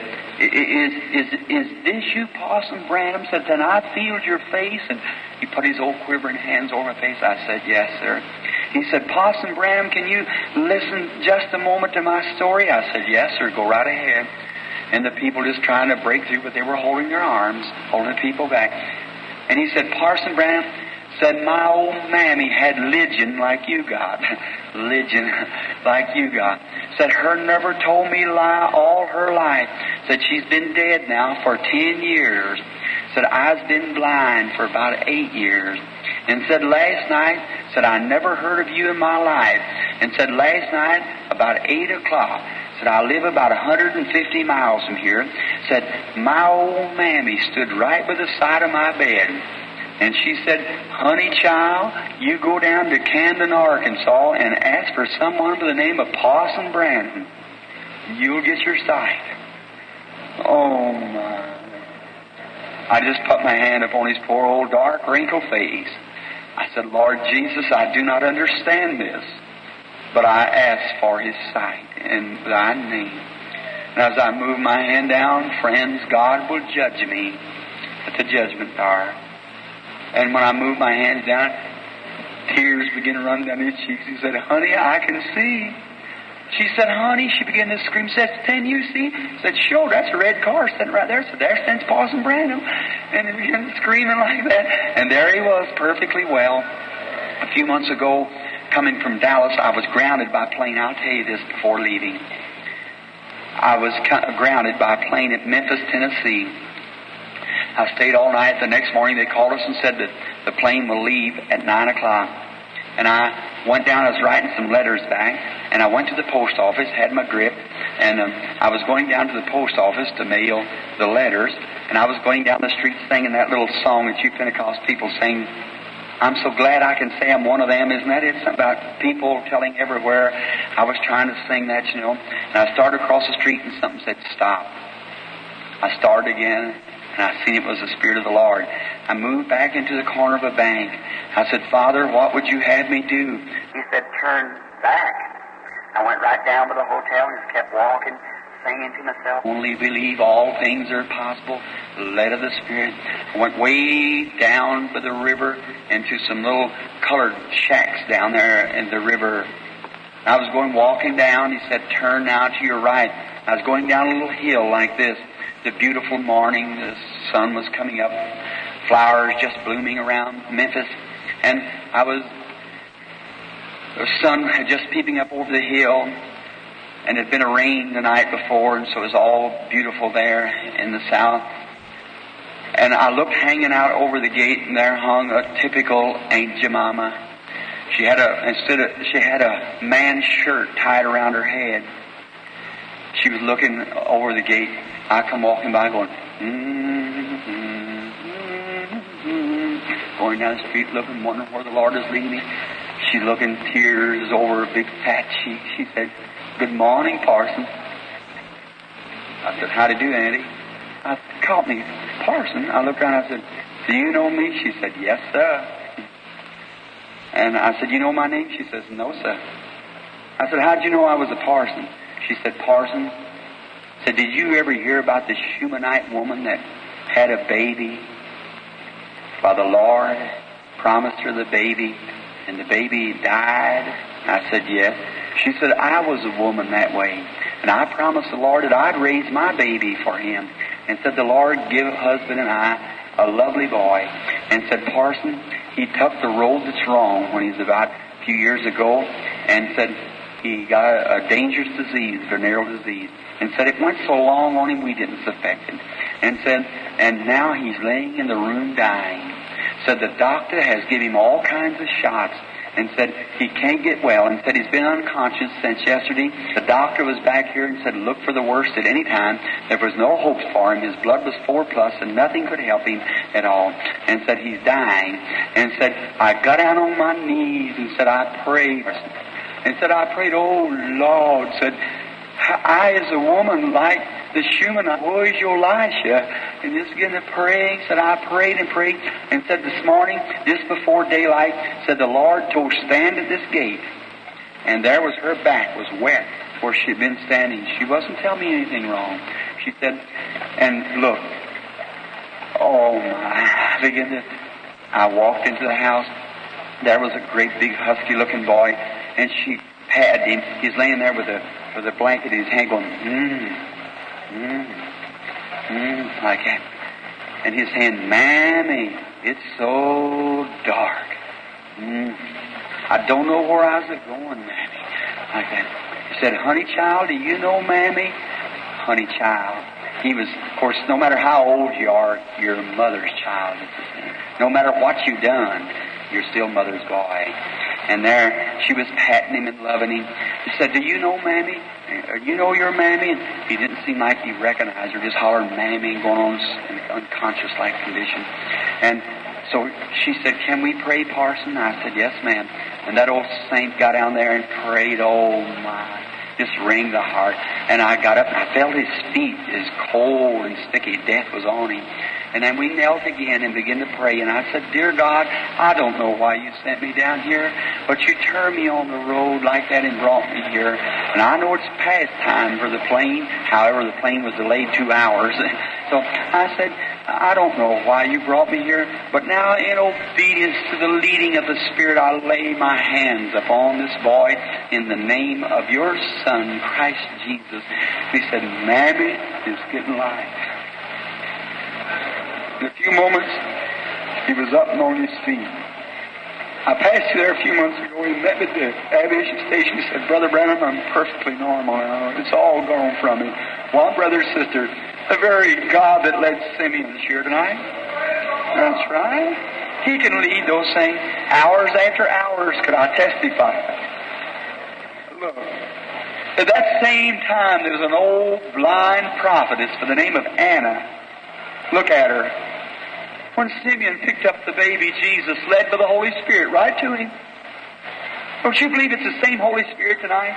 Is this you, Parson Branham?" Said, "Then I feeled your face." And he put his old quivering hands over my face. I said, "Yes, sir." He said, "Parson Branham, can you listen just a moment to my story?" I said, "Yes, sir, go right ahead." And the people just trying to break through, but they were holding their arms, holding the people back. And he said, "Parson Branham," said, "my old mammy had religion like you got." Religion like you got. Said, "Her never told me lie all her life." Said, "She's been dead now for 10 years. Said, "I've been blind for about 8 years." And said, "Last night," said, "I never heard of you in my life." And said, "Last night, about 8 o'clock, said, I live about 150 miles from here." Said, "My old mammy stood right by the side of my bed. And she said, 'Honey, child, you go down to Camden, Arkansas, and ask for someone by the name of Parson Branham. You'll get your sight.'" Oh, my. I just put my hand upon his poor old dark, wrinkled face. I said, "Lord Jesus, I do not understand this, but I ask for his sight in thy name." And as I move my hand down, friends, God will judge me at the judgment hour. And when I moved my hands down, tears began to run down his cheeks. He said, "Honey, I can see." She said, "Honey," she began to scream. Said, "Can you see?" Said, "Sure, that's a red car sitting right there." Said, "There stands Parson Branham." And he began screaming like that. And there he was, perfectly well. A few months ago, coming from Dallas, I was grounded by plane. I'll tell you this before leaving. I was grounded by a plane at Memphis, Tennessee. I stayed all night. The next morning they called us and said that the plane will leave at 9 o'clock. And I went down, I was writing some letters back, and I went to the post office, had my grip, and I was going down to the post office to mail the letters, and I was going down the street singing that little song that you Pentecost people sing. "I'm so glad I can say I'm one of them." Isn't that it? Something about people telling everywhere. I was trying to sing that, you know. And I started across the street, and something said, "Stop." I started again, and I seen it was the Spirit of the Lord. I moved back into the corner of a bank. I said, "Father, what would you have me do?" He said, "Turn back." I went right down to the hotel and just kept walking, singing to myself, "Only believe all things are possible, led of the Spirit." I went way down by the river into some little colored shacks down there in the river. I was walking down. He said, "Turn now to your right." I was going down a little hill like this. The beautiful morning, the sun was coming up, flowers just blooming around Memphis, and the sun had just peeping up over the hill, and it had been a rain the night before, and so it was all beautiful there in the south. And I looked hanging out over the gate, and there hung a typical Aunt Jemima. She had a man's shirt tied around her head. She was looking over the gate. I come walking by going, going down the street looking, wondering where the Lord is leading me. She's looking, tears over her big fat cheek. She said, "Good morning, Parson." I said, "How do you do, Auntie?" I caught me, "Parson." I looked around and I said, "Do you know me?" She said, "Yes, sir." And I said, "You know my name?" She says, "No, sir." I said, how'd you know I was a parson? She said, parson. Said, did you ever hear about this Shumanite woman that had a baby? By the Lord promised her the baby, and the baby died. I said, yes. She said, I was a woman that way, and I promised the Lord that I'd raise my baby for him. And said, the Lord give a husband and I a lovely boy. And said, parson, he took the road that's wrong when he was about a few years ago, and said he got a dangerous disease, venereal disease. And said it went so long on him we didn't suspect it. And said, and now he's laying in the room dying. Said the doctor has given him all kinds of shots, and said he can't get well, and said he's been unconscious since yesterday. The doctor was back here and said look for the worst at any time. There was no hopes for him. His blood was 4+, and nothing could help him at all. And said he's dying. And said I got down on my knees and said I prayed. And said I prayed, oh Lord, said I as a woman like the Shumanite was Elisha, and just began to pray. Said I prayed and prayed, and said this morning, just before daylight, said the Lord told stand at this gate, and there was her back was wet where she'd been standing. She wasn't telling me anything wrong. She said, and look, oh my! I walked into the house. There was a great big husky-looking boy, and she had him. He's laying there with a blanket in his hand, going like that. And his hand, Mammy, it's so dark. I don't know where I was going, Mammy. Like that. He said, honey child, do you know Mammy? Honey child. He was, of course, no matter how old you are, you're mother's child. No matter what you've done, you're still mother's boy. And there, she was patting him and loving him. He said, do you know Mammy? You know your Mammy? And he didn't seem like he recognized her, just hollering Mammy and going on in an unconscious-like condition. And so she said, can we pray, parson? I said, yes, ma'am. And that old saint got down there and prayed, oh my, just wring the heart. And I got up and I felt his feet as cold and sticky. Death was on him. And then we knelt again and began to pray. And I said, dear God, I don't know why you sent me down here, but you turned me on the road like that and brought me here. And I know it's past time for the plane. However, the plane was delayed 2 hours. So I said, I don't know why you brought me here, but now in obedience to the leading of the Spirit, I lay my hands upon this boy in the name of your Son, Christ Jesus. He said, Mammy is getting life. In a few moments, he was up and on his feet. I passed you there a few months ago. He met me at the aviation station. He said, Brother Branham, I'm perfectly normal now. It's all gone from me. Well, brother, sister, the very God that led Simeon here tonight. That's right. He can lead those things. Hours after hours could I testify. Look, at that same time, there was an old blind prophetess by the name of Anna. Look at her. When Simeon picked up the baby Jesus, led by the Holy Spirit, right to him. Don't you believe it's the same Holy Spirit tonight?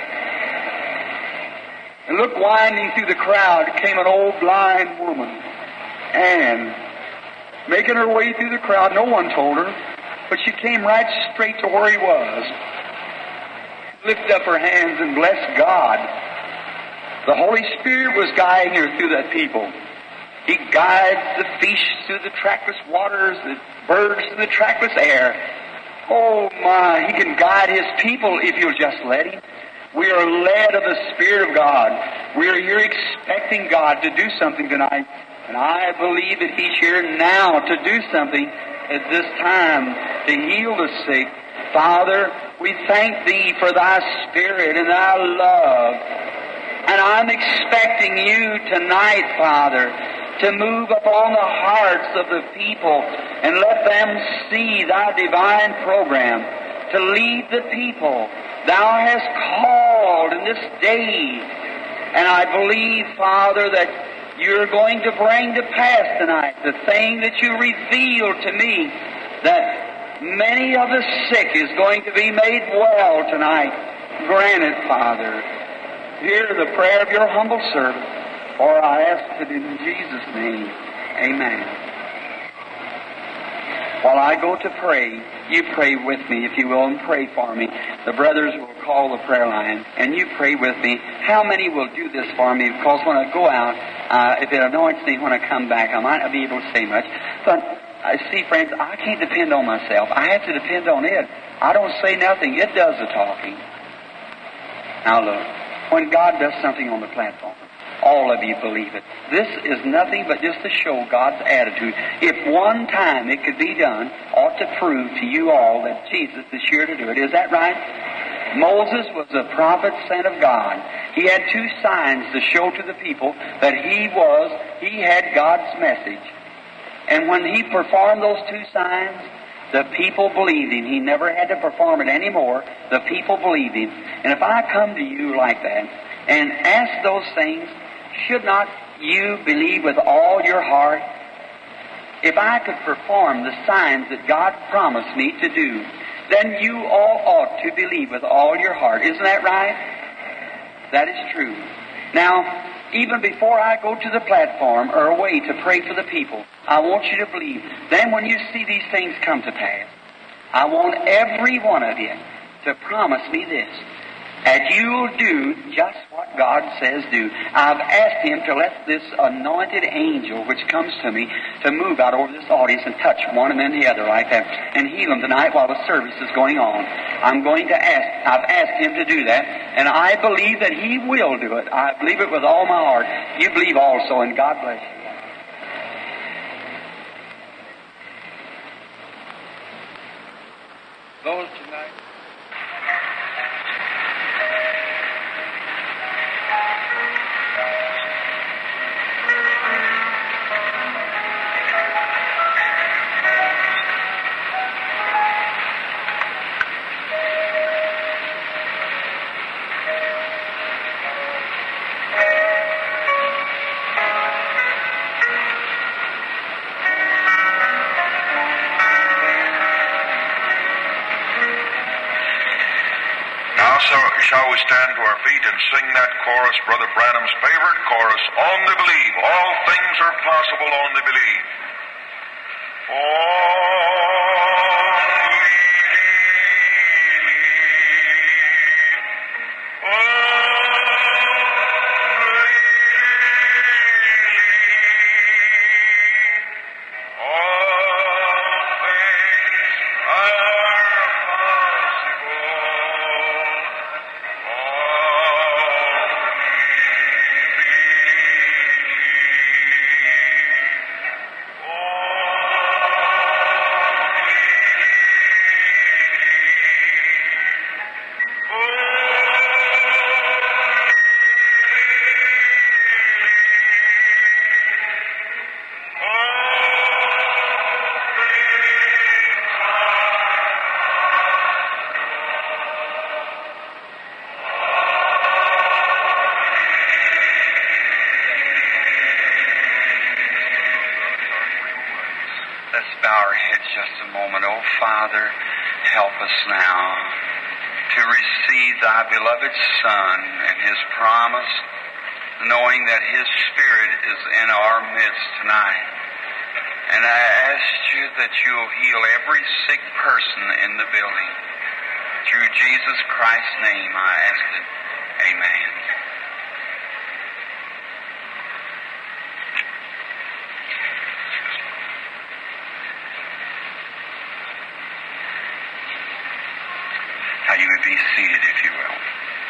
And look, winding through the crowd came an old blind woman. And making her way through the crowd, no one told her, but she came right straight to where he was. Lifted up her hands and blessed God. The Holy Spirit was guiding her through that people. He guides the fish through the trackless waters, the birds through the trackless air. Oh my, He can guide His people if you'll just let Him. We are led of the Spirit of God. We are here expecting God to do something tonight. And I believe that He's here now to do something at this time to heal the sick. Father, we thank Thee for Thy Spirit and Thy love. And I'm expecting You tonight, Father, to move upon the hearts of the people and let them see Thy divine program to lead the people. Thou hast called in this day, and I believe, Father, that You're going to bring to pass tonight the thing that You revealed to me, that many of the sick is going to be made well tonight. Grant it, Father. Hear the prayer of Your humble servant. For I ask it in Jesus' name. Amen. While I go to pray, you pray with me, if you will, and pray for me. The brothers will call the prayer line, and you pray with me. How many will do this for me? Because when I go out, if it anoints me when I come back, I might not be able to say much. But, see, friends, I can't depend on myself. I have to depend on it. I don't say nothing. It does the talking. Now look, when God does something on the platform, all of you believe it. This is nothing but just to show God's attitude. If one time it could be done, ought to prove to you all that Jesus is sure to do it. Is that right? Moses was a prophet sent of God. He had two signs to show to the people that he had God's message. And when he performed those two signs, the people believed him. He never had to perform it anymore. The people believed him. And if I come to you like that and ask those things, should not you believe with all your heart? If I could perform the signs that God promised me to do, then you all ought to believe with all your heart. Isn't that right? That is true. Now, even before I go to the platform or away to pray for the people, I want you to believe. Then when you see these things come to pass, I want every one of you to promise me this, that you'll do just what God says do. I've asked Him to let this anointed angel which comes to me to move out over this audience and touch one and then the other like that and heal them tonight while the service is going on. I've asked Him to do that, and I believe that He will do it. I believe it with all my heart. You believe also, and God bless you. Those tonight. Shall we stand to our feet and sing that chorus, Brother Branham's favorite chorus, Only Believe. All things are possible, only believe. Father, help us now to receive Thy beloved Son and His promise, knowing that His Spirit is in our midst tonight. And I ask you that you'll heal every sick person in the building. Through Jesus Christ's name I ask it. Amen. You would be seated, if you will.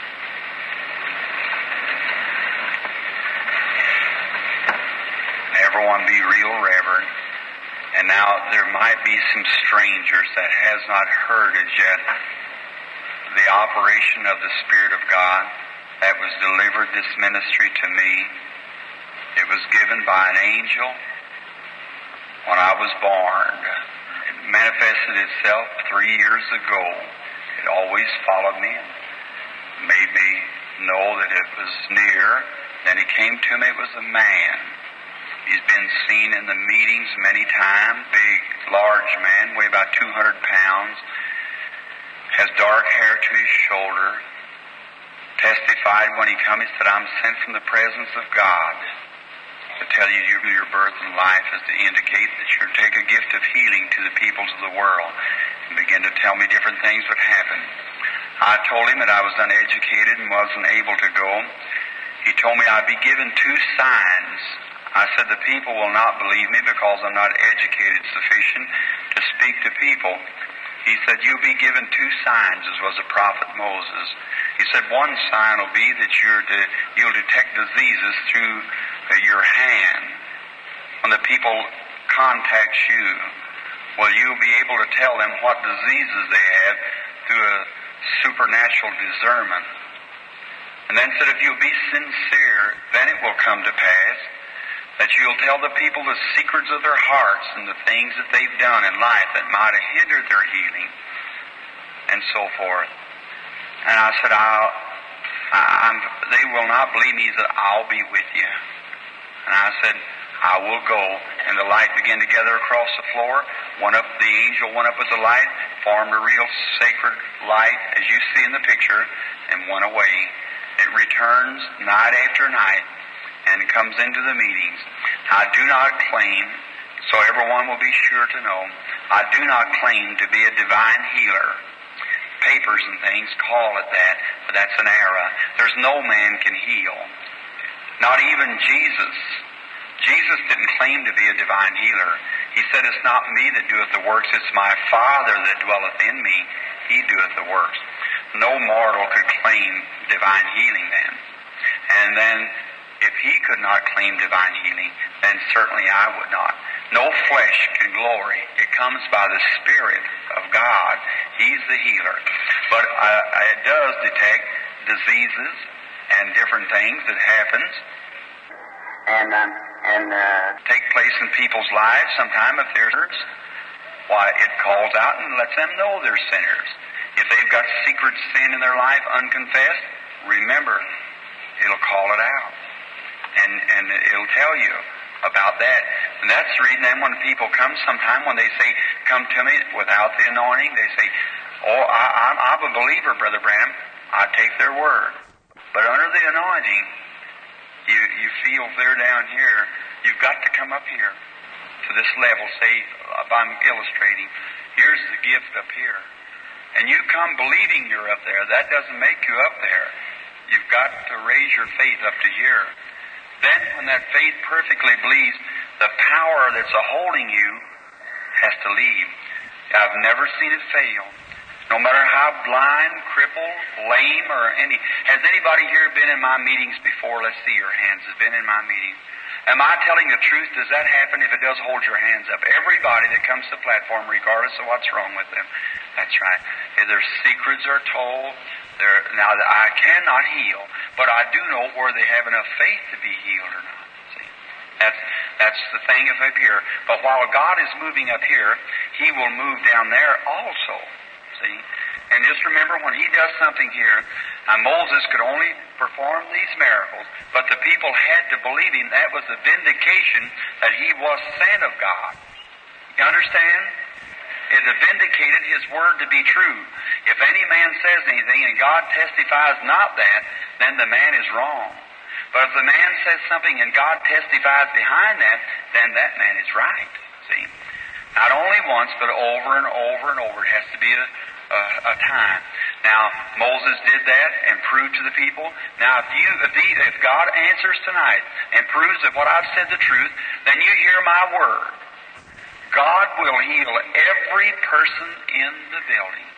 Everyone be real reverent. And now there might be some strangers that has not heard as yet the operation of the Spirit of God that was delivered this ministry to me. It was given by an angel when I was born. It manifested itself 3 years ago. It always followed me and made me know that it was near. Then He came to me, it was a man. He's been seen in the meetings many times, big, large man, weighed about 200 pounds, has dark hair to his shoulder, testified when he come, he said, I'm sent from the presence of God. to tell you your birth and life is to indicate that you're to take a gift of healing to the peoples of the world and begin to tell me different things would happen. I told him that I was uneducated and wasn't able to go. He told me I'd be given 2 signs. I said the people will not believe me because I'm not educated sufficient to speak to people. He said, you'll be given 2 signs, as was the prophet Moses. He said, one sign will be that you'll detect diseases through your hand. When the people contact you, well, you'll be able to tell them what diseases they have through a supernatural discernment. And then said, if you'll be sincere, then it will come to pass that you'll tell the people the secrets of their hearts and the things that they've done in life that might have hindered their healing, and so forth. And I said, they will not believe me. He said, I'll be with you. And I said, I will go. And the light began to gather across the floor. The angel went up with the light, formed a real sacred light, as you see in the picture, and went away. It returns night after night and comes into the meetings. I do not claim, so everyone will be sure to know, I do not claim to be a divine healer. Papers and things call it that, but that's an error. There's no man can heal. Not even Jesus. Jesus didn't claim to be a divine healer. He said, it's not me that doeth the works, it's my Father that dwelleth in me. He doeth the works. No mortal could claim divine healing then. And then, if he could not claim divine healing, then certainly I would not. No flesh can glory. It comes by the Spirit of God. He's the healer. But it does detect diseases and different things that happens and take place in people's lives. Sometime if they're sinners, why, it calls out and lets them know they're sinners. If they've got secret sin in their life unconfessed, remember, it'll call it out. And it'll tell you about that. And that's the reason then when people come sometime, when they say, come to me without the anointing, they say, oh, I'm a believer, Brother Branham. I take their word. But under the anointing, you feel they're down here. You've got to come up here to this level. Say, if I'm illustrating, here's the gift up here. And you come believing you're up there. That doesn't make you up there. You've got to raise your faith up to here. Then when that faith perfectly believes, the power that's holding you has to leave. I've never seen it fail. No matter how blind, crippled, lame, or any... Has anybody here been in my meetings before? Let's see your hands. Has been in my meetings. Am I telling the truth? Does that happen? If it does, hold your hands up. Everybody that comes to the platform, regardless of what's wrong with them. That's right. If their secrets are told... Now, I cannot heal, but I do know where they have enough faith to be healed or not. See? That's the thing up here. But while God is moving up here, He will move down there also. See? And just remember, when He does something here, Moses could only perform these miracles, but the people had to believe Him. That was the vindication that He was sent of God. You understand? It vindicated His word to be true. If any man says anything and God testifies not that, then the man is wrong. But if the man says something and God testifies behind that, then that man is right. See? Not only once, but over and over and over. It has to be a time. Now, Moses did that and proved to the people. Now, if God answers tonight and proves that what I've said the truth, then you hear my word. God will heal every person in the building.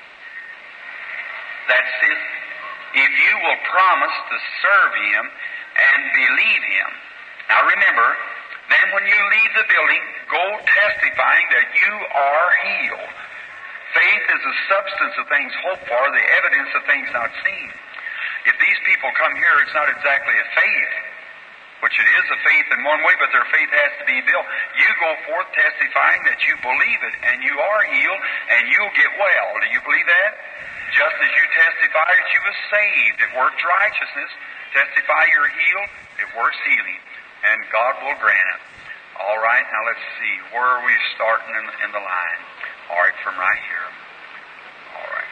That's it. If you will promise to serve Him and believe Him. Now remember, then when you leave the building, go testifying that you are healed. Faith is the substance of things hoped for, the evidence of things not seen. If these people come here, it's not exactly a faith, which it is a faith in one way, but their faith has to be built. You go forth testifying that you believe it, and you are healed, and you'll get well. Do you believe that? Just as you testify that you were saved, it works righteousness. Testify you're healed, it works healing. And God will grant it. All right, now let's see. Where are we starting in the line? All right, from right here. All right.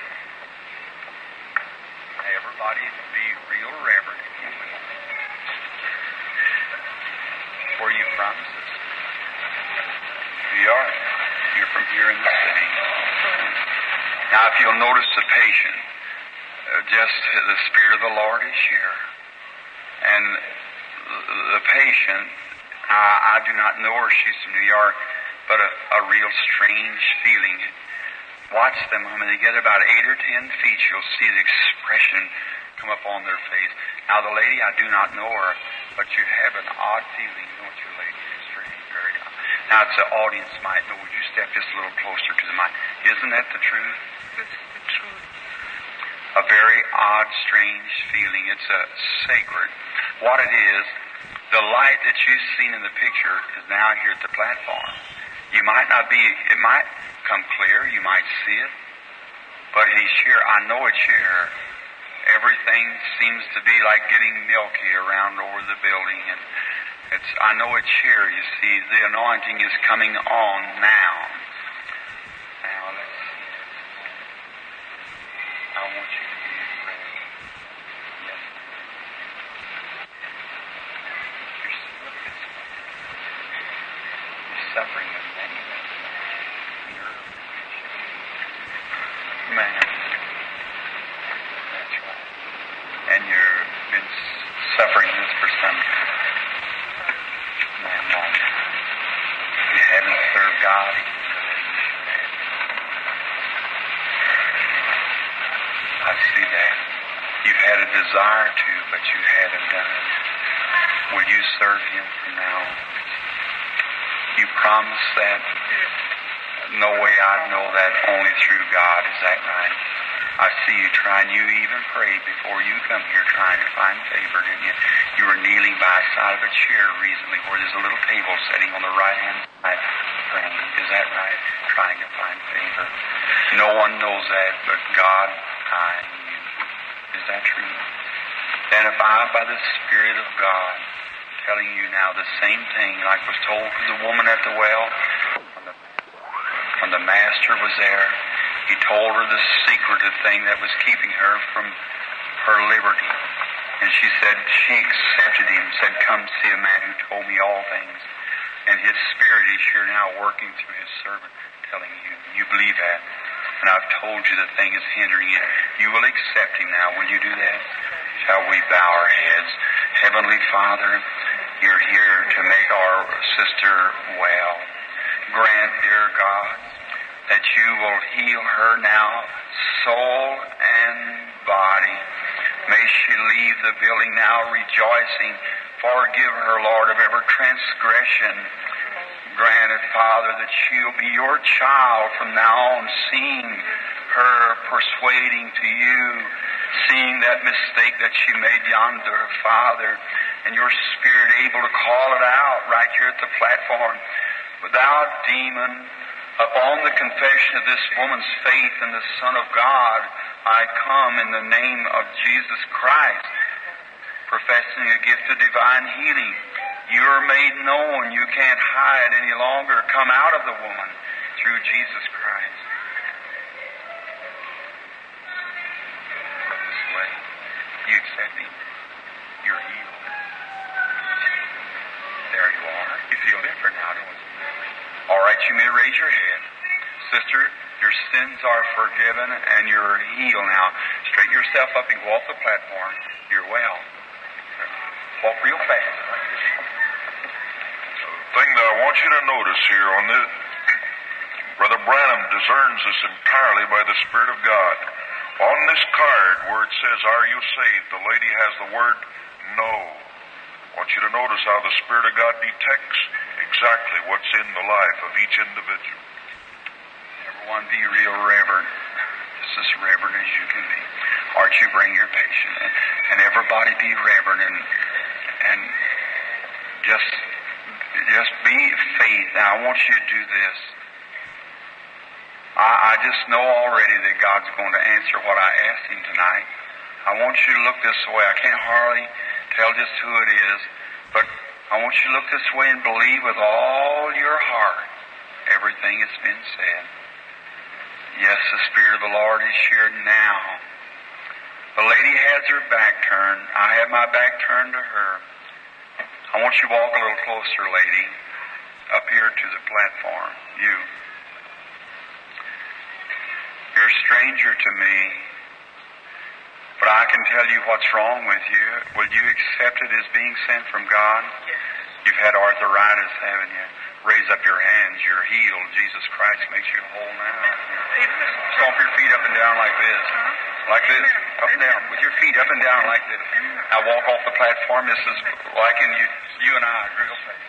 Everybody be real reverent, if you will. Where you Now, if you'll notice the patient, just the Spirit of the Lord is here. And the patient, I do not know her, she's from New York, but a real strange feeling. Watch them. When they get about 8 or 10 feet, you'll see the expression come up on their face. Now, the lady, I do not know her, but you have an odd feeling, don't you, lady? It's very odd. Now, it's the audience might know. Would you step just a little closer to the mic? Isn't that the truth? It's the truth. A very odd, strange feeling. It's a sacred. What it is, the light that you've seen in the picture is now here at the platform. You might not be, it might come clear, you might see it, but he's here. I know it's here. Everything seems to be like getting milky around over the building, and I know it's here, you see. The anointing is coming on now. Now, let's see. I want you to be ready. Yes. Look this way. You're suffering with many things. Man. That's right. And you've been suffering this for some time. Man, long time. You haven't served God. I see that. You've had a desire to, but you haven't done it. Will you serve Him from now on? You promise that? No way I'd know that, only through God. Is that right? I see you trying. You even prayed before you come here trying to find favor, didn't you? You were kneeling by the side of a chair recently where there's a little table sitting on the right-hand side praying. Is that right? Trying to find favor. No one knows that but God, I, and you. Is that true? Then if I, by the Spirit of God, telling you now the same thing like was told to the woman at the well, when the Master was there, He told her the secretive thing that was keeping her from her liberty. And she accepted Him, said, come see a man who told me all things. And His Spirit is here now working through His servant, telling you. You believe that? And I've told you the thing is hindering you. You will accept Him now. Will you do that? Shall we bow our heads? Heavenly Father, You're here to make our sister well. Grant, dear God, that You will heal her now, soul and body. May she leave the building now rejoicing. Forgive her, Lord, of every transgression. Grant it, Father, that she'll be Your child from now on, seeing her persuading to You, seeing that mistake that she made yonder, Father, and Your Spirit able to call it out right here at the platform. Without demon, upon the confession of this woman's faith in the Son of God, I come in the name of Jesus Christ, professing a gift of divine healing. You're made known. You can't hide any longer. Come out of the woman through Jesus Christ. Look this way. You accept Him. You're healed. There you are. You feel different now, don't you? All right, you may raise your head. Sister, your sins are forgiven and you're healed now. Straighten yourself up and go off the platform. You're well. Walk real fast. The thing that I want you to notice here on this, Brother Branham discerns this entirely by the Spirit of God. On this card where it says, "Are you saved?" the lady has the word "no." I want you to notice how the Spirit of God detects exactly what's in the life of each individual. Everyone be real reverent. Just as reverent as you can be. Art, you bring your patient. And everybody be reverent and just be faith. Now, I want you to do this. I just know already that God's going to answer what I asked Him tonight. I want you to look this way. I can't hardly tell just who it is, but I want you to look this way and believe with all your heart everything that's been said. Yes, the Spirit of the Lord is here now. The lady has her back turned. I have my back turned to her. I want you to walk a little closer, lady, up here to the platform. You. You're a stranger to me, but I can tell you what's wrong with you. Will you accept it as being sent from God? Yes. You've had arthritis, haven't you? Raise up your hands. You're healed. Jesus Christ makes you whole now. Amen. Stomp your feet up and down like this. Like this. Amen. Up and down. With your feet up and down like this. Now walk off the platform. This is like in you and I. Real fast.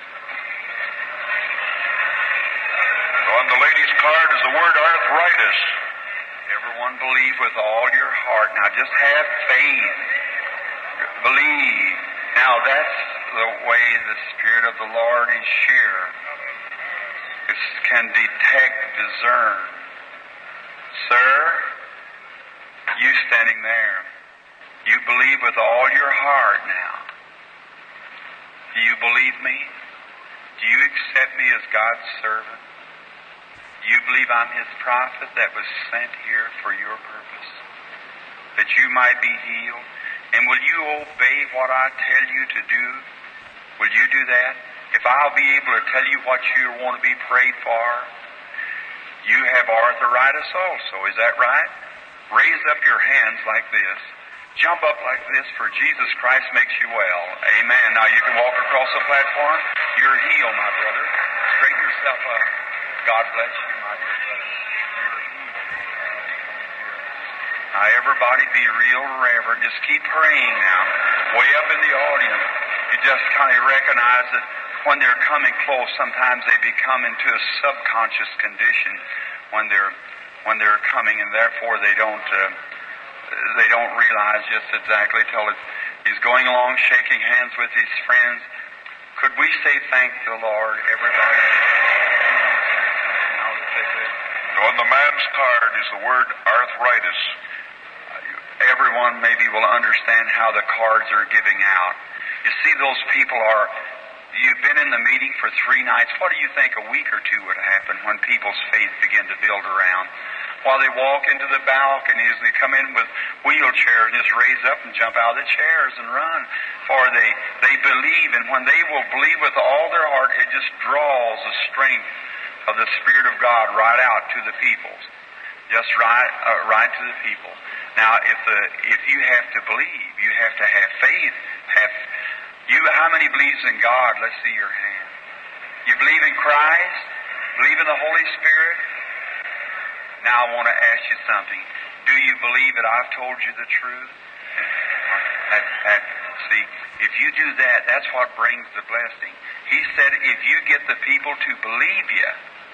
On the lady's card is the word arthritis. Everyone believe with all your heart. Now just have faith. Believe. Now that's the way the Spirit of the Lord is sure. It can detect, discern. Sir, you standing there, you believe with all your heart now. Do you believe me? Do you accept me as God's servant? Do you believe I'm His prophet that was sent here for your purpose? That you might be healed? And will you obey what I tell you to do? Will you do that? If I'll be able to tell you what you want to be prayed for, you have arthritis also, is that right? Raise up your hands like this. Jump up like this, for Jesus Christ makes you well. Amen. Now you can walk across the platform. You're healed, my brother. Straighten yourself up. God bless you, my dear brother. You're healed. Now everybody be real reverent. Just keep praying now. Way up in the audience, you just kind of recognize that when they're coming close, sometimes they become into a subconscious condition when they're coming, and therefore they don't realize just exactly till he's going along shaking hands with his friends. Could we say thank the Lord, everybody? On the man's card is the word arthritis. Everyone maybe will understand how the cards are giving out. You see, those people you've been in the meeting for 3 nights. What do you think a week or two would happen when people's faith begin to build around? While they walk into the balconies, they come in with wheelchairs, just raise up and jump out of the chairs and run. For they believe, and when they will believe with all their heart, it just draws the strength of the Spirit of God right out to the people. Just right to the people. Now, if you have to believe, you have to have faith. How many believes in God? Let's see your hand. You believe in Christ? Believe in the Holy Spirit? Now I want to ask you something. Do you believe that I've told you the truth? See, if you do that, that's what brings the blessing. He said, if you get the people to believe you,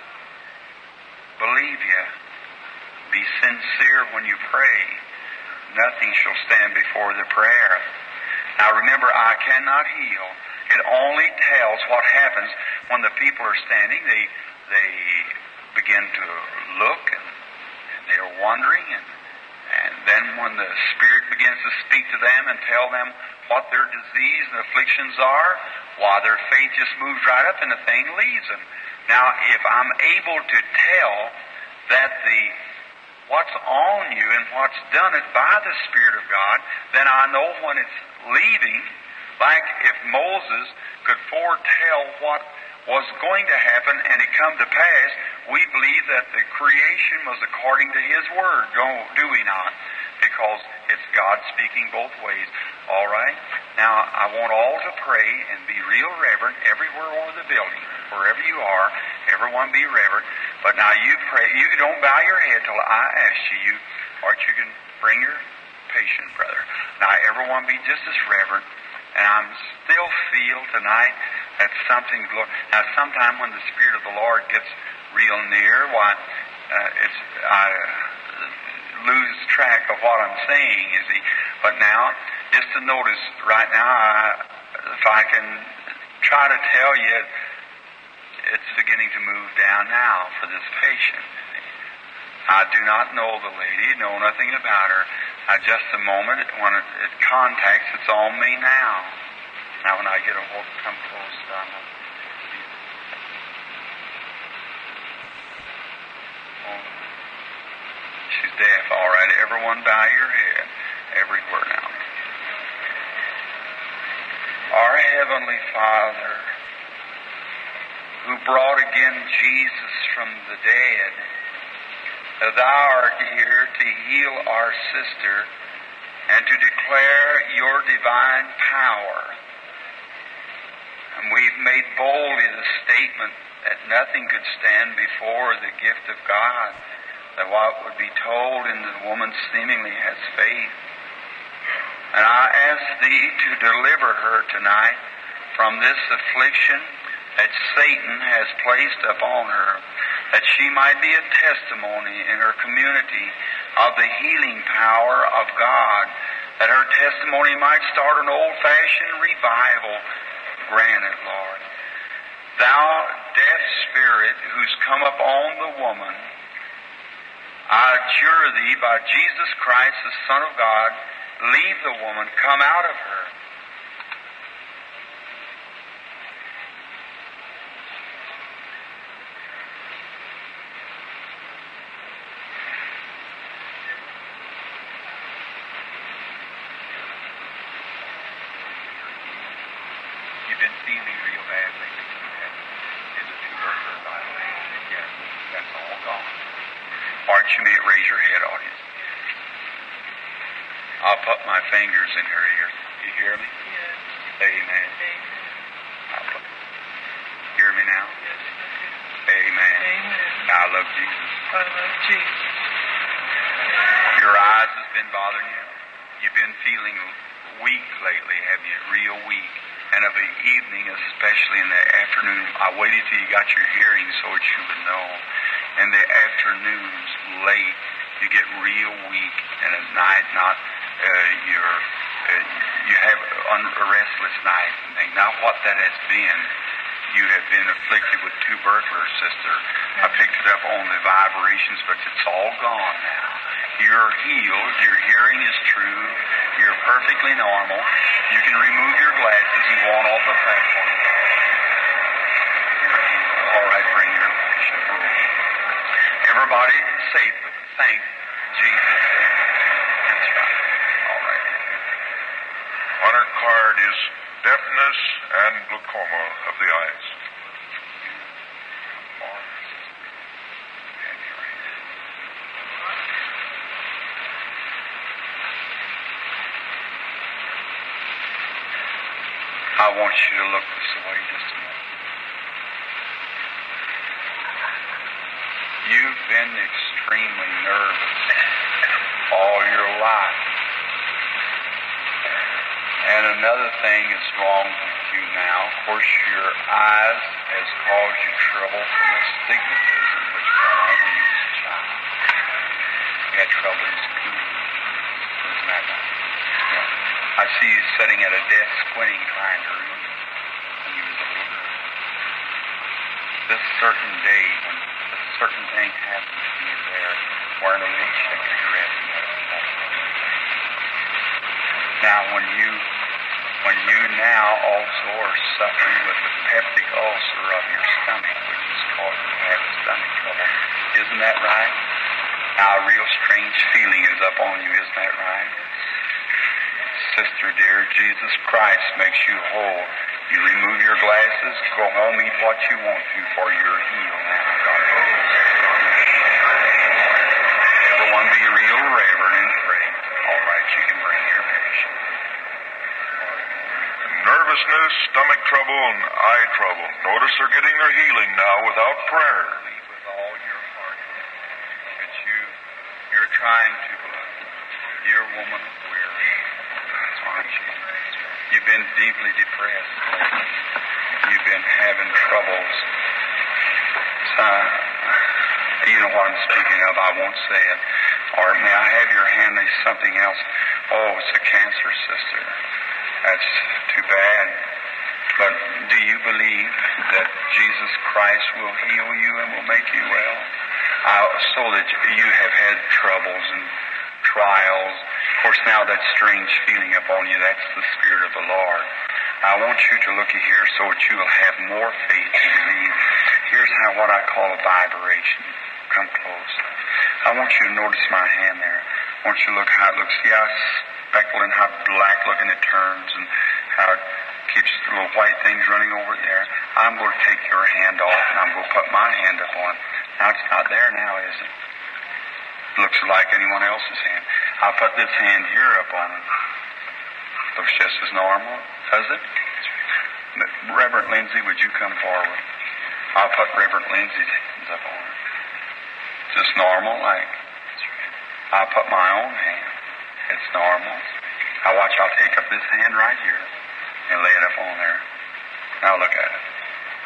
be sincere when you pray, nothing shall stand before the prayer. Now remember, I cannot heal. It only tells what happens when the people are standing. They begin to look, and they're wondering, and then when the Spirit begins to speak to them and tell them what their disease and afflictions are, why their faith just moves right up and the thing leaves them. Now, if I'm able to tell that what's on you and what's done it by the Spirit of God, then I know when it's leaving. Like if Moses could foretell what was going to happen and it come to pass, we believe that the creation was according to His Word, do we not? Because it's God speaking both ways. All right? Now, I want all to pray and be real reverent everywhere over the building. Wherever you are, everyone be reverent. But now you pray. You don't bow your head till I ask you, or you can bring your patient brother. Now, everyone be just as reverent. And I'm still feel tonight that something. Now, sometime when the Spirit of the Lord gets real near, I lose track of what I'm saying. You see, but now, just to notice right now, if I can try to tell you, it's beginning to move down now for this patient. I do not know the lady, know nothing about her. Just a moment, when it contacts, it's on me now. Now when I get a hold, come close. She's deaf, all right. Everyone bow your head. Everywhere now. Our Heavenly Father, who brought again Jesus from the dead, Thou art here to heal our sister and to declare your divine power. And we've made boldly the statement that nothing could stand before the gift of God, that what would be told in the woman seemingly has faith. And I ask Thee to deliver her tonight from this affliction that Satan has placed upon her, that she might be a testimony in her community of the healing power of God, that her testimony might start an old-fashioned revival. Grant it, Lord. Thou deaf spirit who's come upon the woman, I adjure Thee by Jesus Christ, the Son of God, leave the woman, come out of her. You've been feeling real badly. Is it too early, by the way? Yes, that's all gone. All right, you may raise your head, audience. I'll put my fingers in her ears. You hear me? Yes. Amen. Hear me now? Yes. Amen. Amen. I love Jesus. I love Jesus. Your eyes has been bothering you. You've been feeling weak lately, have you? Real weak. And of the evening, especially in the afternoon, I waited till you got your hearing so that you would know. In the afternoons, late, you get real weak, and at night, you have a restless night and things. Now, what that has been, you have been afflicted with tuberculosis, sister. I picked it up on the vibrations, but it's all gone now. You're healed. Your hearing is true. You're perfectly normal. You can remove your glasses and go on off the platform. You're healed. All right, bring your patient. Everybody say, thank Jesus. That's right. All right. On her card is deafness and glaucoma of the eyes. I want you to look this way just a minute. You've been extremely nervous all your life. And another thing is wrong with you now. Of course, your eyes has caused you trouble from astigmatism, which went on when you was a child. You had trouble in school. Isn't that right? Yeah. I see you sitting at a desk squinting, trying to read when you was a little girl. This certain day, when a certain thing happens to you there, wearing a little checkered dress, now, when you now also are suffering with the peptic ulcer of your stomach, which is causing you to have stomach trouble, isn't that right? Now, a real strange feeling is up on you, isn't that right? Sister dear, Jesus Christ makes you whole. You remove your glasses, go home, eat what you want to, for you're healed now. God bless you. Everyone be real reverent and pray. All right, you can bring your patient. Nervousness, stomach trouble, and eye trouble. Notice they're getting their healing now without prayer. Believe with all your heart that you're trying to believe. You're a woman of weary, aren't you? You've been deeply depressed lately. You've been having troubles. You know what I'm speaking of. I won't say it. Or may I have your hand? There's something else. Oh, it's a cancer, sister. That's too bad. But do you believe that Jesus Christ will heal you and will make you well? So that you have had troubles and trials. Of course, now that strange feeling upon you, that's the Spirit of the Lord. I want you to look here so that you will have more faith to believe. Here's what I call a vibration. Come close. I want you to notice my hand there. I want you to look how it looks. See how speckled and how black looking it turns and how it keeps the little white things running over there. I'm going to take your hand off and I'm going to put my hand upon it. Now it's not there now, is it? Looks like anyone else's hand. I'll put this hand here up on it. Looks just as normal, does it? Reverend Lindsay, would you come forward? I'll put Reverend Lindsay's hands up on her. Just normal, like. I'll put my own hand. It's normal. Now watch, I'll take up this hand right here and lay it up on there. Now look at it.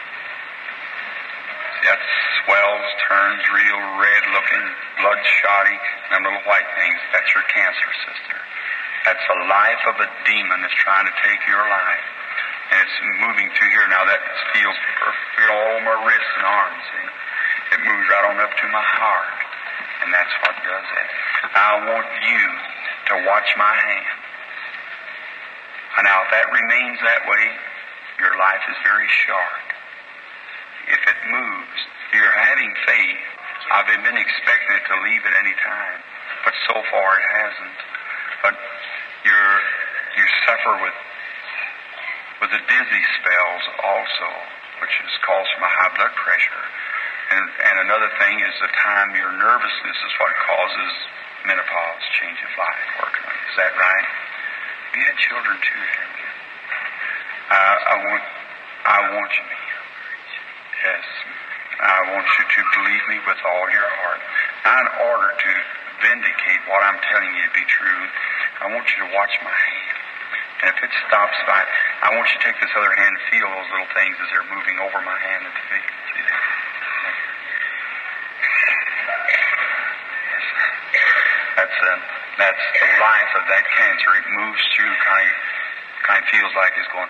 See, that swells, turns real red looking, bloodshotty, and them little white things. That's your cancer, sister. That's the life of a demon that's trying to take your life. And it's moving through here now. That feels perfect all over my wrists and arms. See? It moves right on up to my heart. And that's what does it. I want you to watch my hand. And now if that remains that way, your life is very short. If it moves, you're having faith. I've been expecting it to leave at any time, but so far it hasn't. But you suffer with the dizzy spells also, which is caused from a high blood pressure. And another thing is the time your nervousness is what causes menopause, change of life, working on it. Is that right? You had children too, haven't you? I want you to. Yes. I want you to believe me with all your heart. Now, in order to vindicate what I'm telling you to be true, I want you to watch my hand. And if it stops by, I want you to take this other hand and feel those little things as they're moving over my hand and feet. See that? That's the life of that cancer. It moves through, kind of feels like it's going.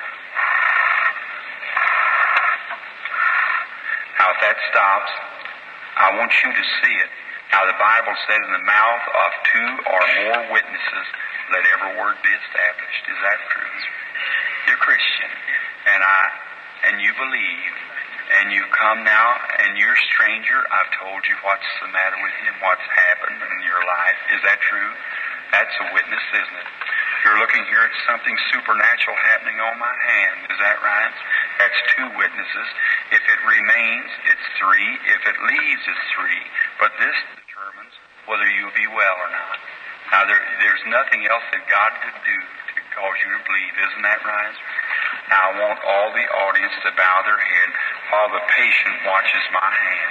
Now, if that stops, I want you to see it. Now, the Bible says, in the mouth of two or more witnesses, let every word be established. Is that true? You're Christian, and you believe, and you come now, and you're a stranger. I've told you what's the matter with you and what's happened in your life. Is that true? That's a witness, isn't it? You're looking here at something supernatural happening on my hand. Is that right? That's two witnesses. If it remains, it's three. If it leaves, it's three. But this determines whether you'll be well or not. Now, there's nothing else that God could do to cause you to believe. Isn't that right? Now, I want all the audience to bow their head while the patient watches my hand.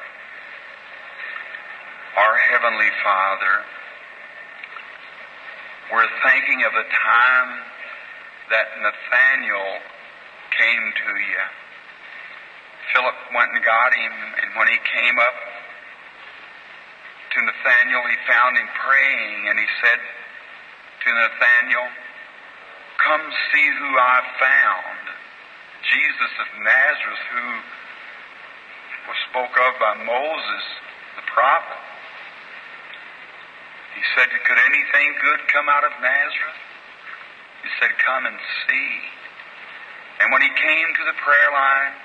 Our Heavenly Father, we're thinking of the time that Nathaniel came to you. Philip went and got him, and when he came up to Nathaniel, he found him praying, and he said to Nathaniel, "Come see who I found, Jesus of Nazareth, who was spoke of by Moses, the prophet." He said, "Could anything good come out of Nazareth?" He said, "Come and see." And when he came to the prayer line,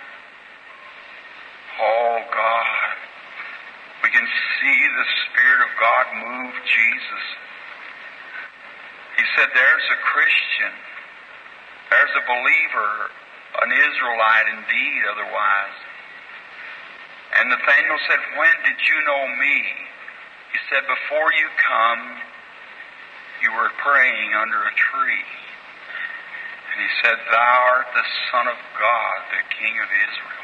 oh God, we can see the Spirit of God move Jesus. He said, "There's a Christian. There's a believer, an Israelite indeed otherwise." And Nathaniel said, "When did you know me?" He said, "Before you come, you were praying under a tree." And he said, "Thou art the Son of God, the King of Israel."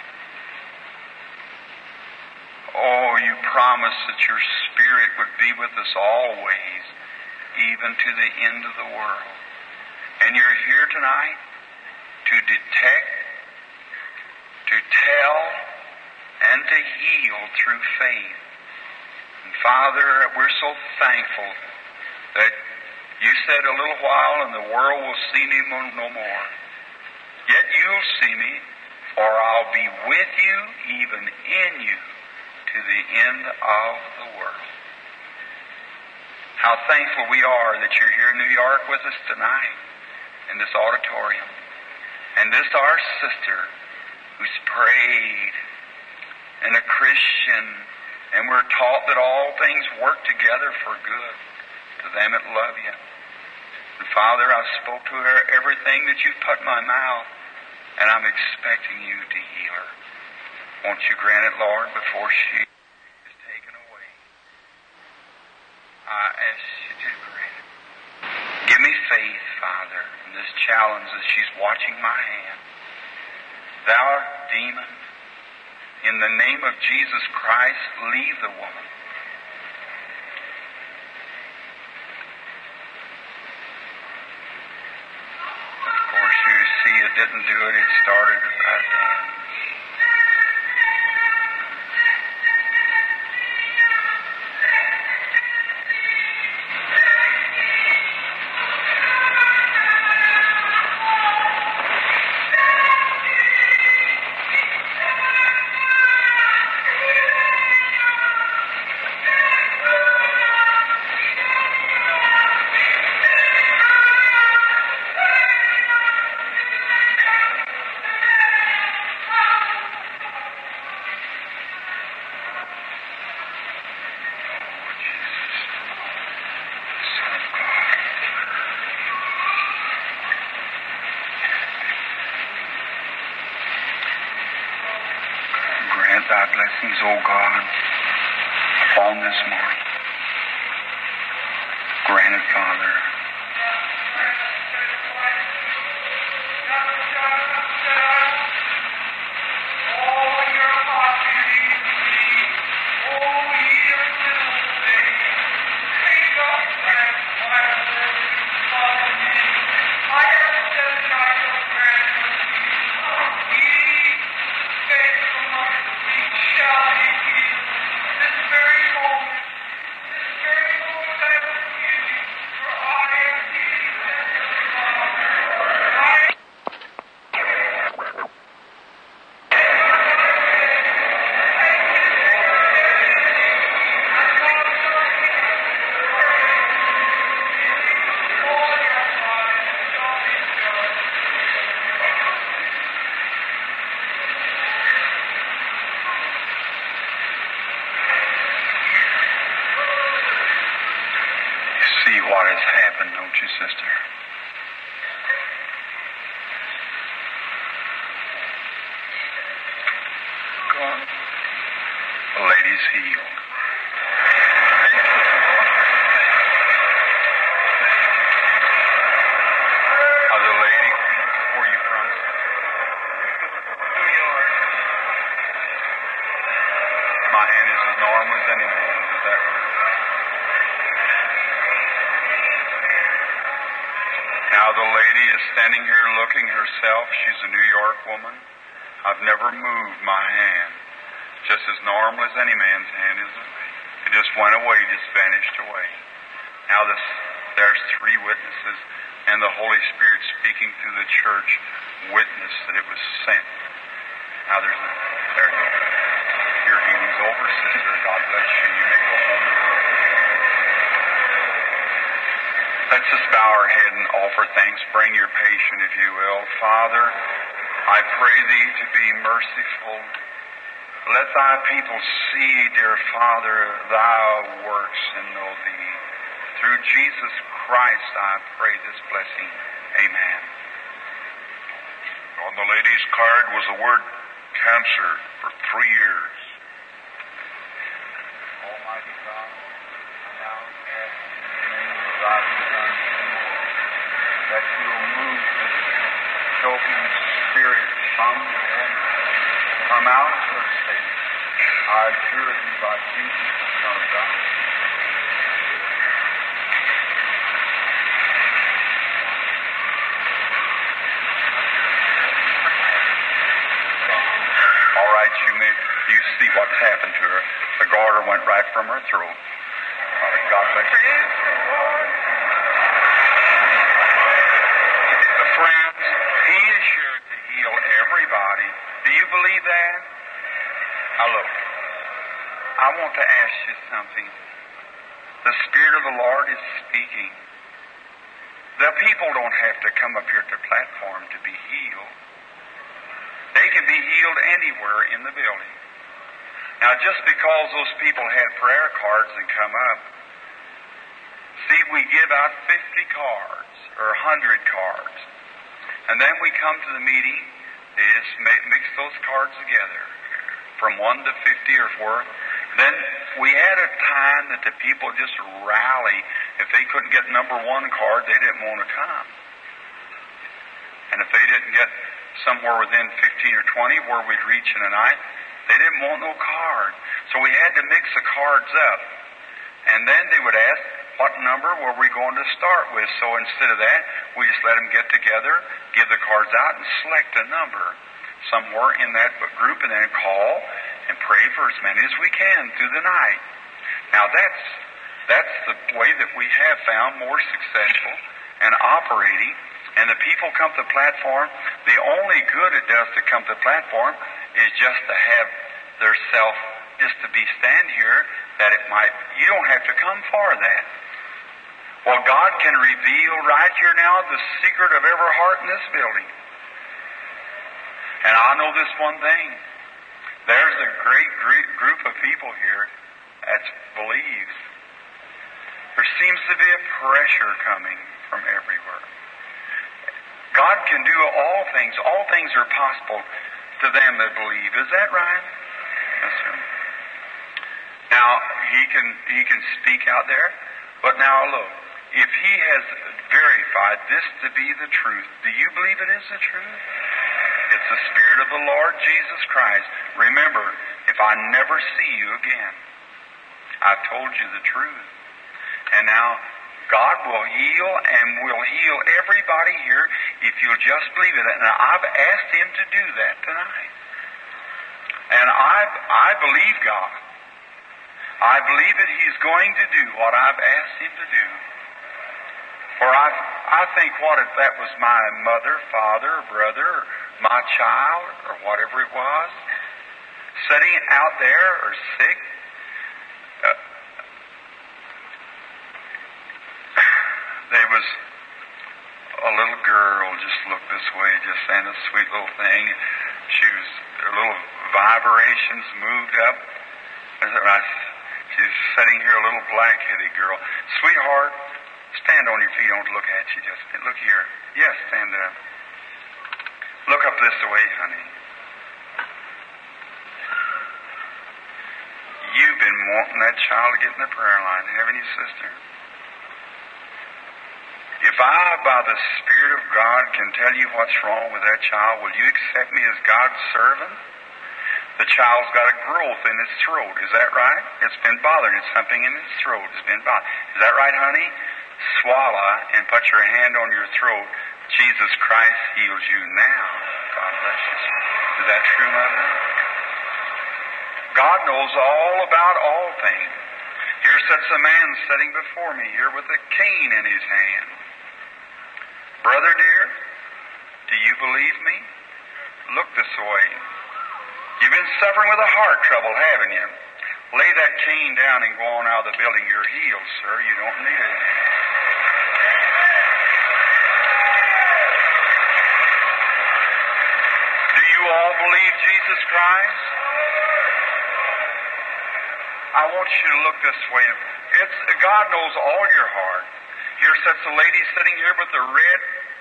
Oh, you promised that your Spirit would be with us always, even to the end of the world. And you're here tonight to detect, to tell, and to heal through faith. And Father, we're so thankful that you said a little while and the world will see me no more. Yet you'll see me, for I'll be with you, even in you, to the end of the world. How thankful we are that you're here in New York with us tonight in this auditorium. And this our sister who's prayed and a Christian, and we're taught that all things work together for good to them that love you. And Father, I spoke to her everything that you've put in my mouth, and I'm expecting you to heal her. Won't you grant it, Lord, before she is taken away? I ask you to grant. Give me faith, Father, in this challenge as she's watching my hand. Thou demon, in the name of Jesus Christ, leave the woman. Of course, you see it didn't do it. It started right then. Thy blessings, O God, upon this morning. Grant it, Father. What has happened, don't you, sister? God, the lady's healed. The lady, where are you from? New York. My hand is as normal as any man's, is that right? Now the lady is standing here looking herself. She's a New York woman. I've never moved my hand. Just as normal as any man's hand, isn't it? It just went away, just vanished away. Now there's three witnesses, and the Holy Spirit speaking through the church witness that it was sent. Now there you go. Your healing's over, sister. God bless you. You may go home. Let's just bow our head and offer thanks. Bring your patient, if you will. Father, I pray Thee to be merciful. Let Thy people see, dear Father, Thy works and know Thee. Through Jesus Christ, I pray this blessing. Amen. On the lady's card was the word cancer for 3 years. Almighty God, now ask in the name of Thy Son that You will move this choking spirit from them, come out of her state. I adjure Thee by Jesus, the Son of God. All right, you see what's happened to her. The garter went right from her throat. God bless you. Friends, He is sure to heal everybody. Do you believe that? Now look, I want to ask you something. The Spirit of the Lord is speaking. The people don't have to come up here to the platform to be healed. They can be healed anywhere in the building. Now, just because those people had prayer cards and come up, see, we give out 50 cards or 100 cards. And then we come to the meeting, they just mix those cards together from 1 to 50 or 4, Then we had a time that the people just rally. If they couldn't get number 1 card, they didn't want to come. And if they didn't get somewhere within 15 or 20 where we'd reach in a night, they didn't want no card. So we had to mix the cards up. And then they would ask, what number were we going to start with? So instead of that, we just let them get together, give the cards out, and select a number somewhere in that group, and then call and pray for as many as we can through the night. Now that's the way that we have found more successful and operating. And the people come to the platform, the only good it does to come to the platform is just to have their self, just to be stand here, that it might, you don't have to come for that. Well, God can reveal right here now the secret of every heart in this building. And I know this one thing. There's a great group of people here that believes. There seems to be a pressure coming from everywhere. God can do all things. All things are possible to them that believe. Is that right? Yes, sir. Now, he can speak out there, but now look, if he has verified this to be the truth, do you believe it is the truth? It's the Spirit of the Lord Jesus Christ. Remember, if I never see you again, I've told you the truth. And now, God will heal and will heal everybody here if you'll just believe it. And I've asked him to do that tonight. And I believe God. I believe that he's going to do what I've asked him to do. For I think what if that was my mother, father, brother, or my child, or whatever it was, sitting out there or sick. There was a little girl just looked this way, just saying a sweet little thing. Her little vibrations moved up. She's sitting here, a little black-headed girl. Sweetheart, stand on your feet. Don't look at you. Just look here. Yes, stand up. Look up this way, honey. You've been wanting that child to get in the prayer line, haven't you, sister? If I, by the Spirit of God, can tell you what's wrong with that child, will you accept me as God's servant? The child's got a growth in its throat. Is that right? It's been bothering. It's something in its throat. It's been bothering. Is that right, honey? Swallow and put your hand on your throat. Jesus Christ heals you now. God bless you. Is that true, Mother? God knows all about all things. Here sits a man sitting before me here with a cane in his hand. Brother dear, do you believe me? Look this way. You've been suffering with a heart trouble, haven't you? Lay that cane down and go on out of the building. You're healed, sir. You don't need it anymore. Do you all believe Jesus Christ? I want you to look this way. God knows all your heart. Here sits a lady sitting here with a red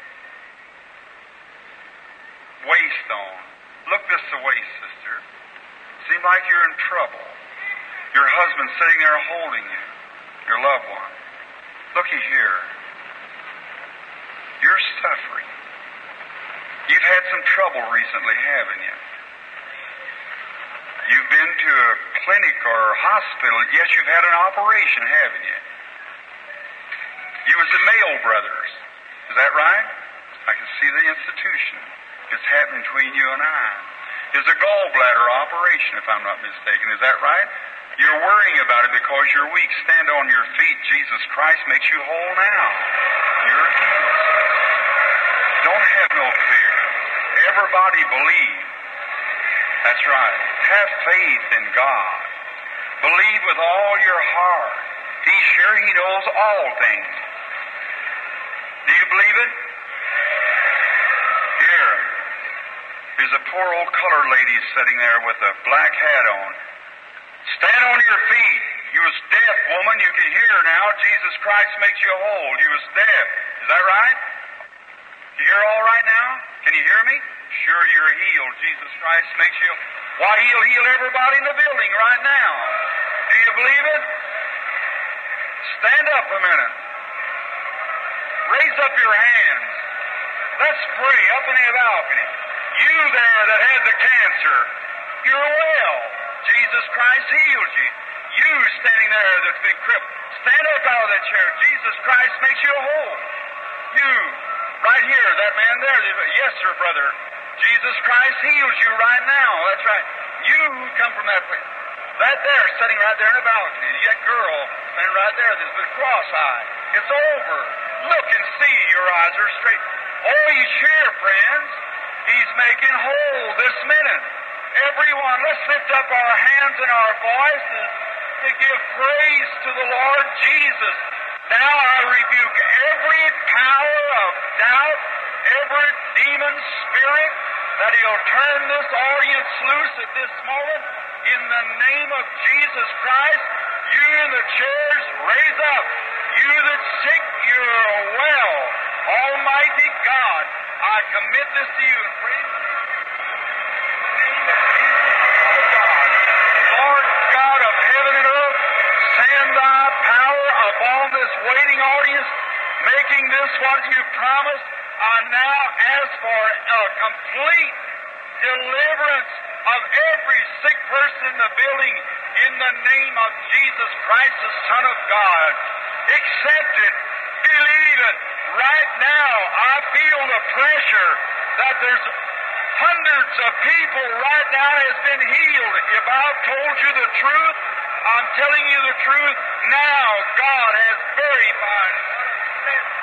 waist on. Look this way, sister. Seem like you're in trouble. Your husband sitting there holding you, your loved one. Looky here. You're suffering. You've had some trouble recently, haven't you? You've been to a clinic or a hospital. Yes, you've had an operation, haven't you? You was at Mayo Brothers. Is that right? I can see the institution. It's happening between you and I. It's a gallbladder operation, if I'm not mistaken. Is that right? You're worrying about it because you're weak. Stand on your feet. Jesus Christ makes you whole now. You're healed. Don't have no fear. Everybody believe. That's right. Have faith in God. Believe with all your heart. He's sure He knows all things. Do you believe it? Here. There's a poor old colored lady sitting there with a black hat on. Stand on your feet. You was deaf, woman. You can hear now. Jesus Christ makes you whole. You was deaf. Is that right? You hear all right now? Can you hear me? Sure, you're healed. Jesus Christ makes you... Why, He'll heal everybody in the building right now. you believe it? Stand up a minute. Raise up your hands. Let's pray up in the balcony. You there that had the cancer, you're well. Jesus Christ healed you. You standing there that's been crippled, stand up out of that chair. Jesus Christ makes you whole. You, right here, that man there, yes, sir, brother. Jesus Christ heals you right now. That's right. You come from that place. That there, sitting right there in the balcony. That girl standing right there that's been cross-eyed. It's over. Look and see. Your eyes are straight. Oh, he's here, friends. He's making whole this minute. Everyone, let's lift up our hands and our voices to give praise to the Lord Jesus. Now I rebuke every power of doubt, every demon spirit, that he'll turn this audience loose at this moment. In the name of Jesus Christ, you in the chairs, raise up. You that's sick, you're well. Almighty God, I commit this to you and praise you. In the name of Jesus, God, Lord God of heaven and earth, send thy power upon this waiting audience, making this what you promised. I now ask for a complete deliverance of every sick person in the building in the name of Jesus Christ, the Son of God. Accept it. Believe it. Right now, I feel the pressure that there's hundreds of people right now has been healed. If I've told you the truth, I'm telling you the truth. Now God has verified what I've said.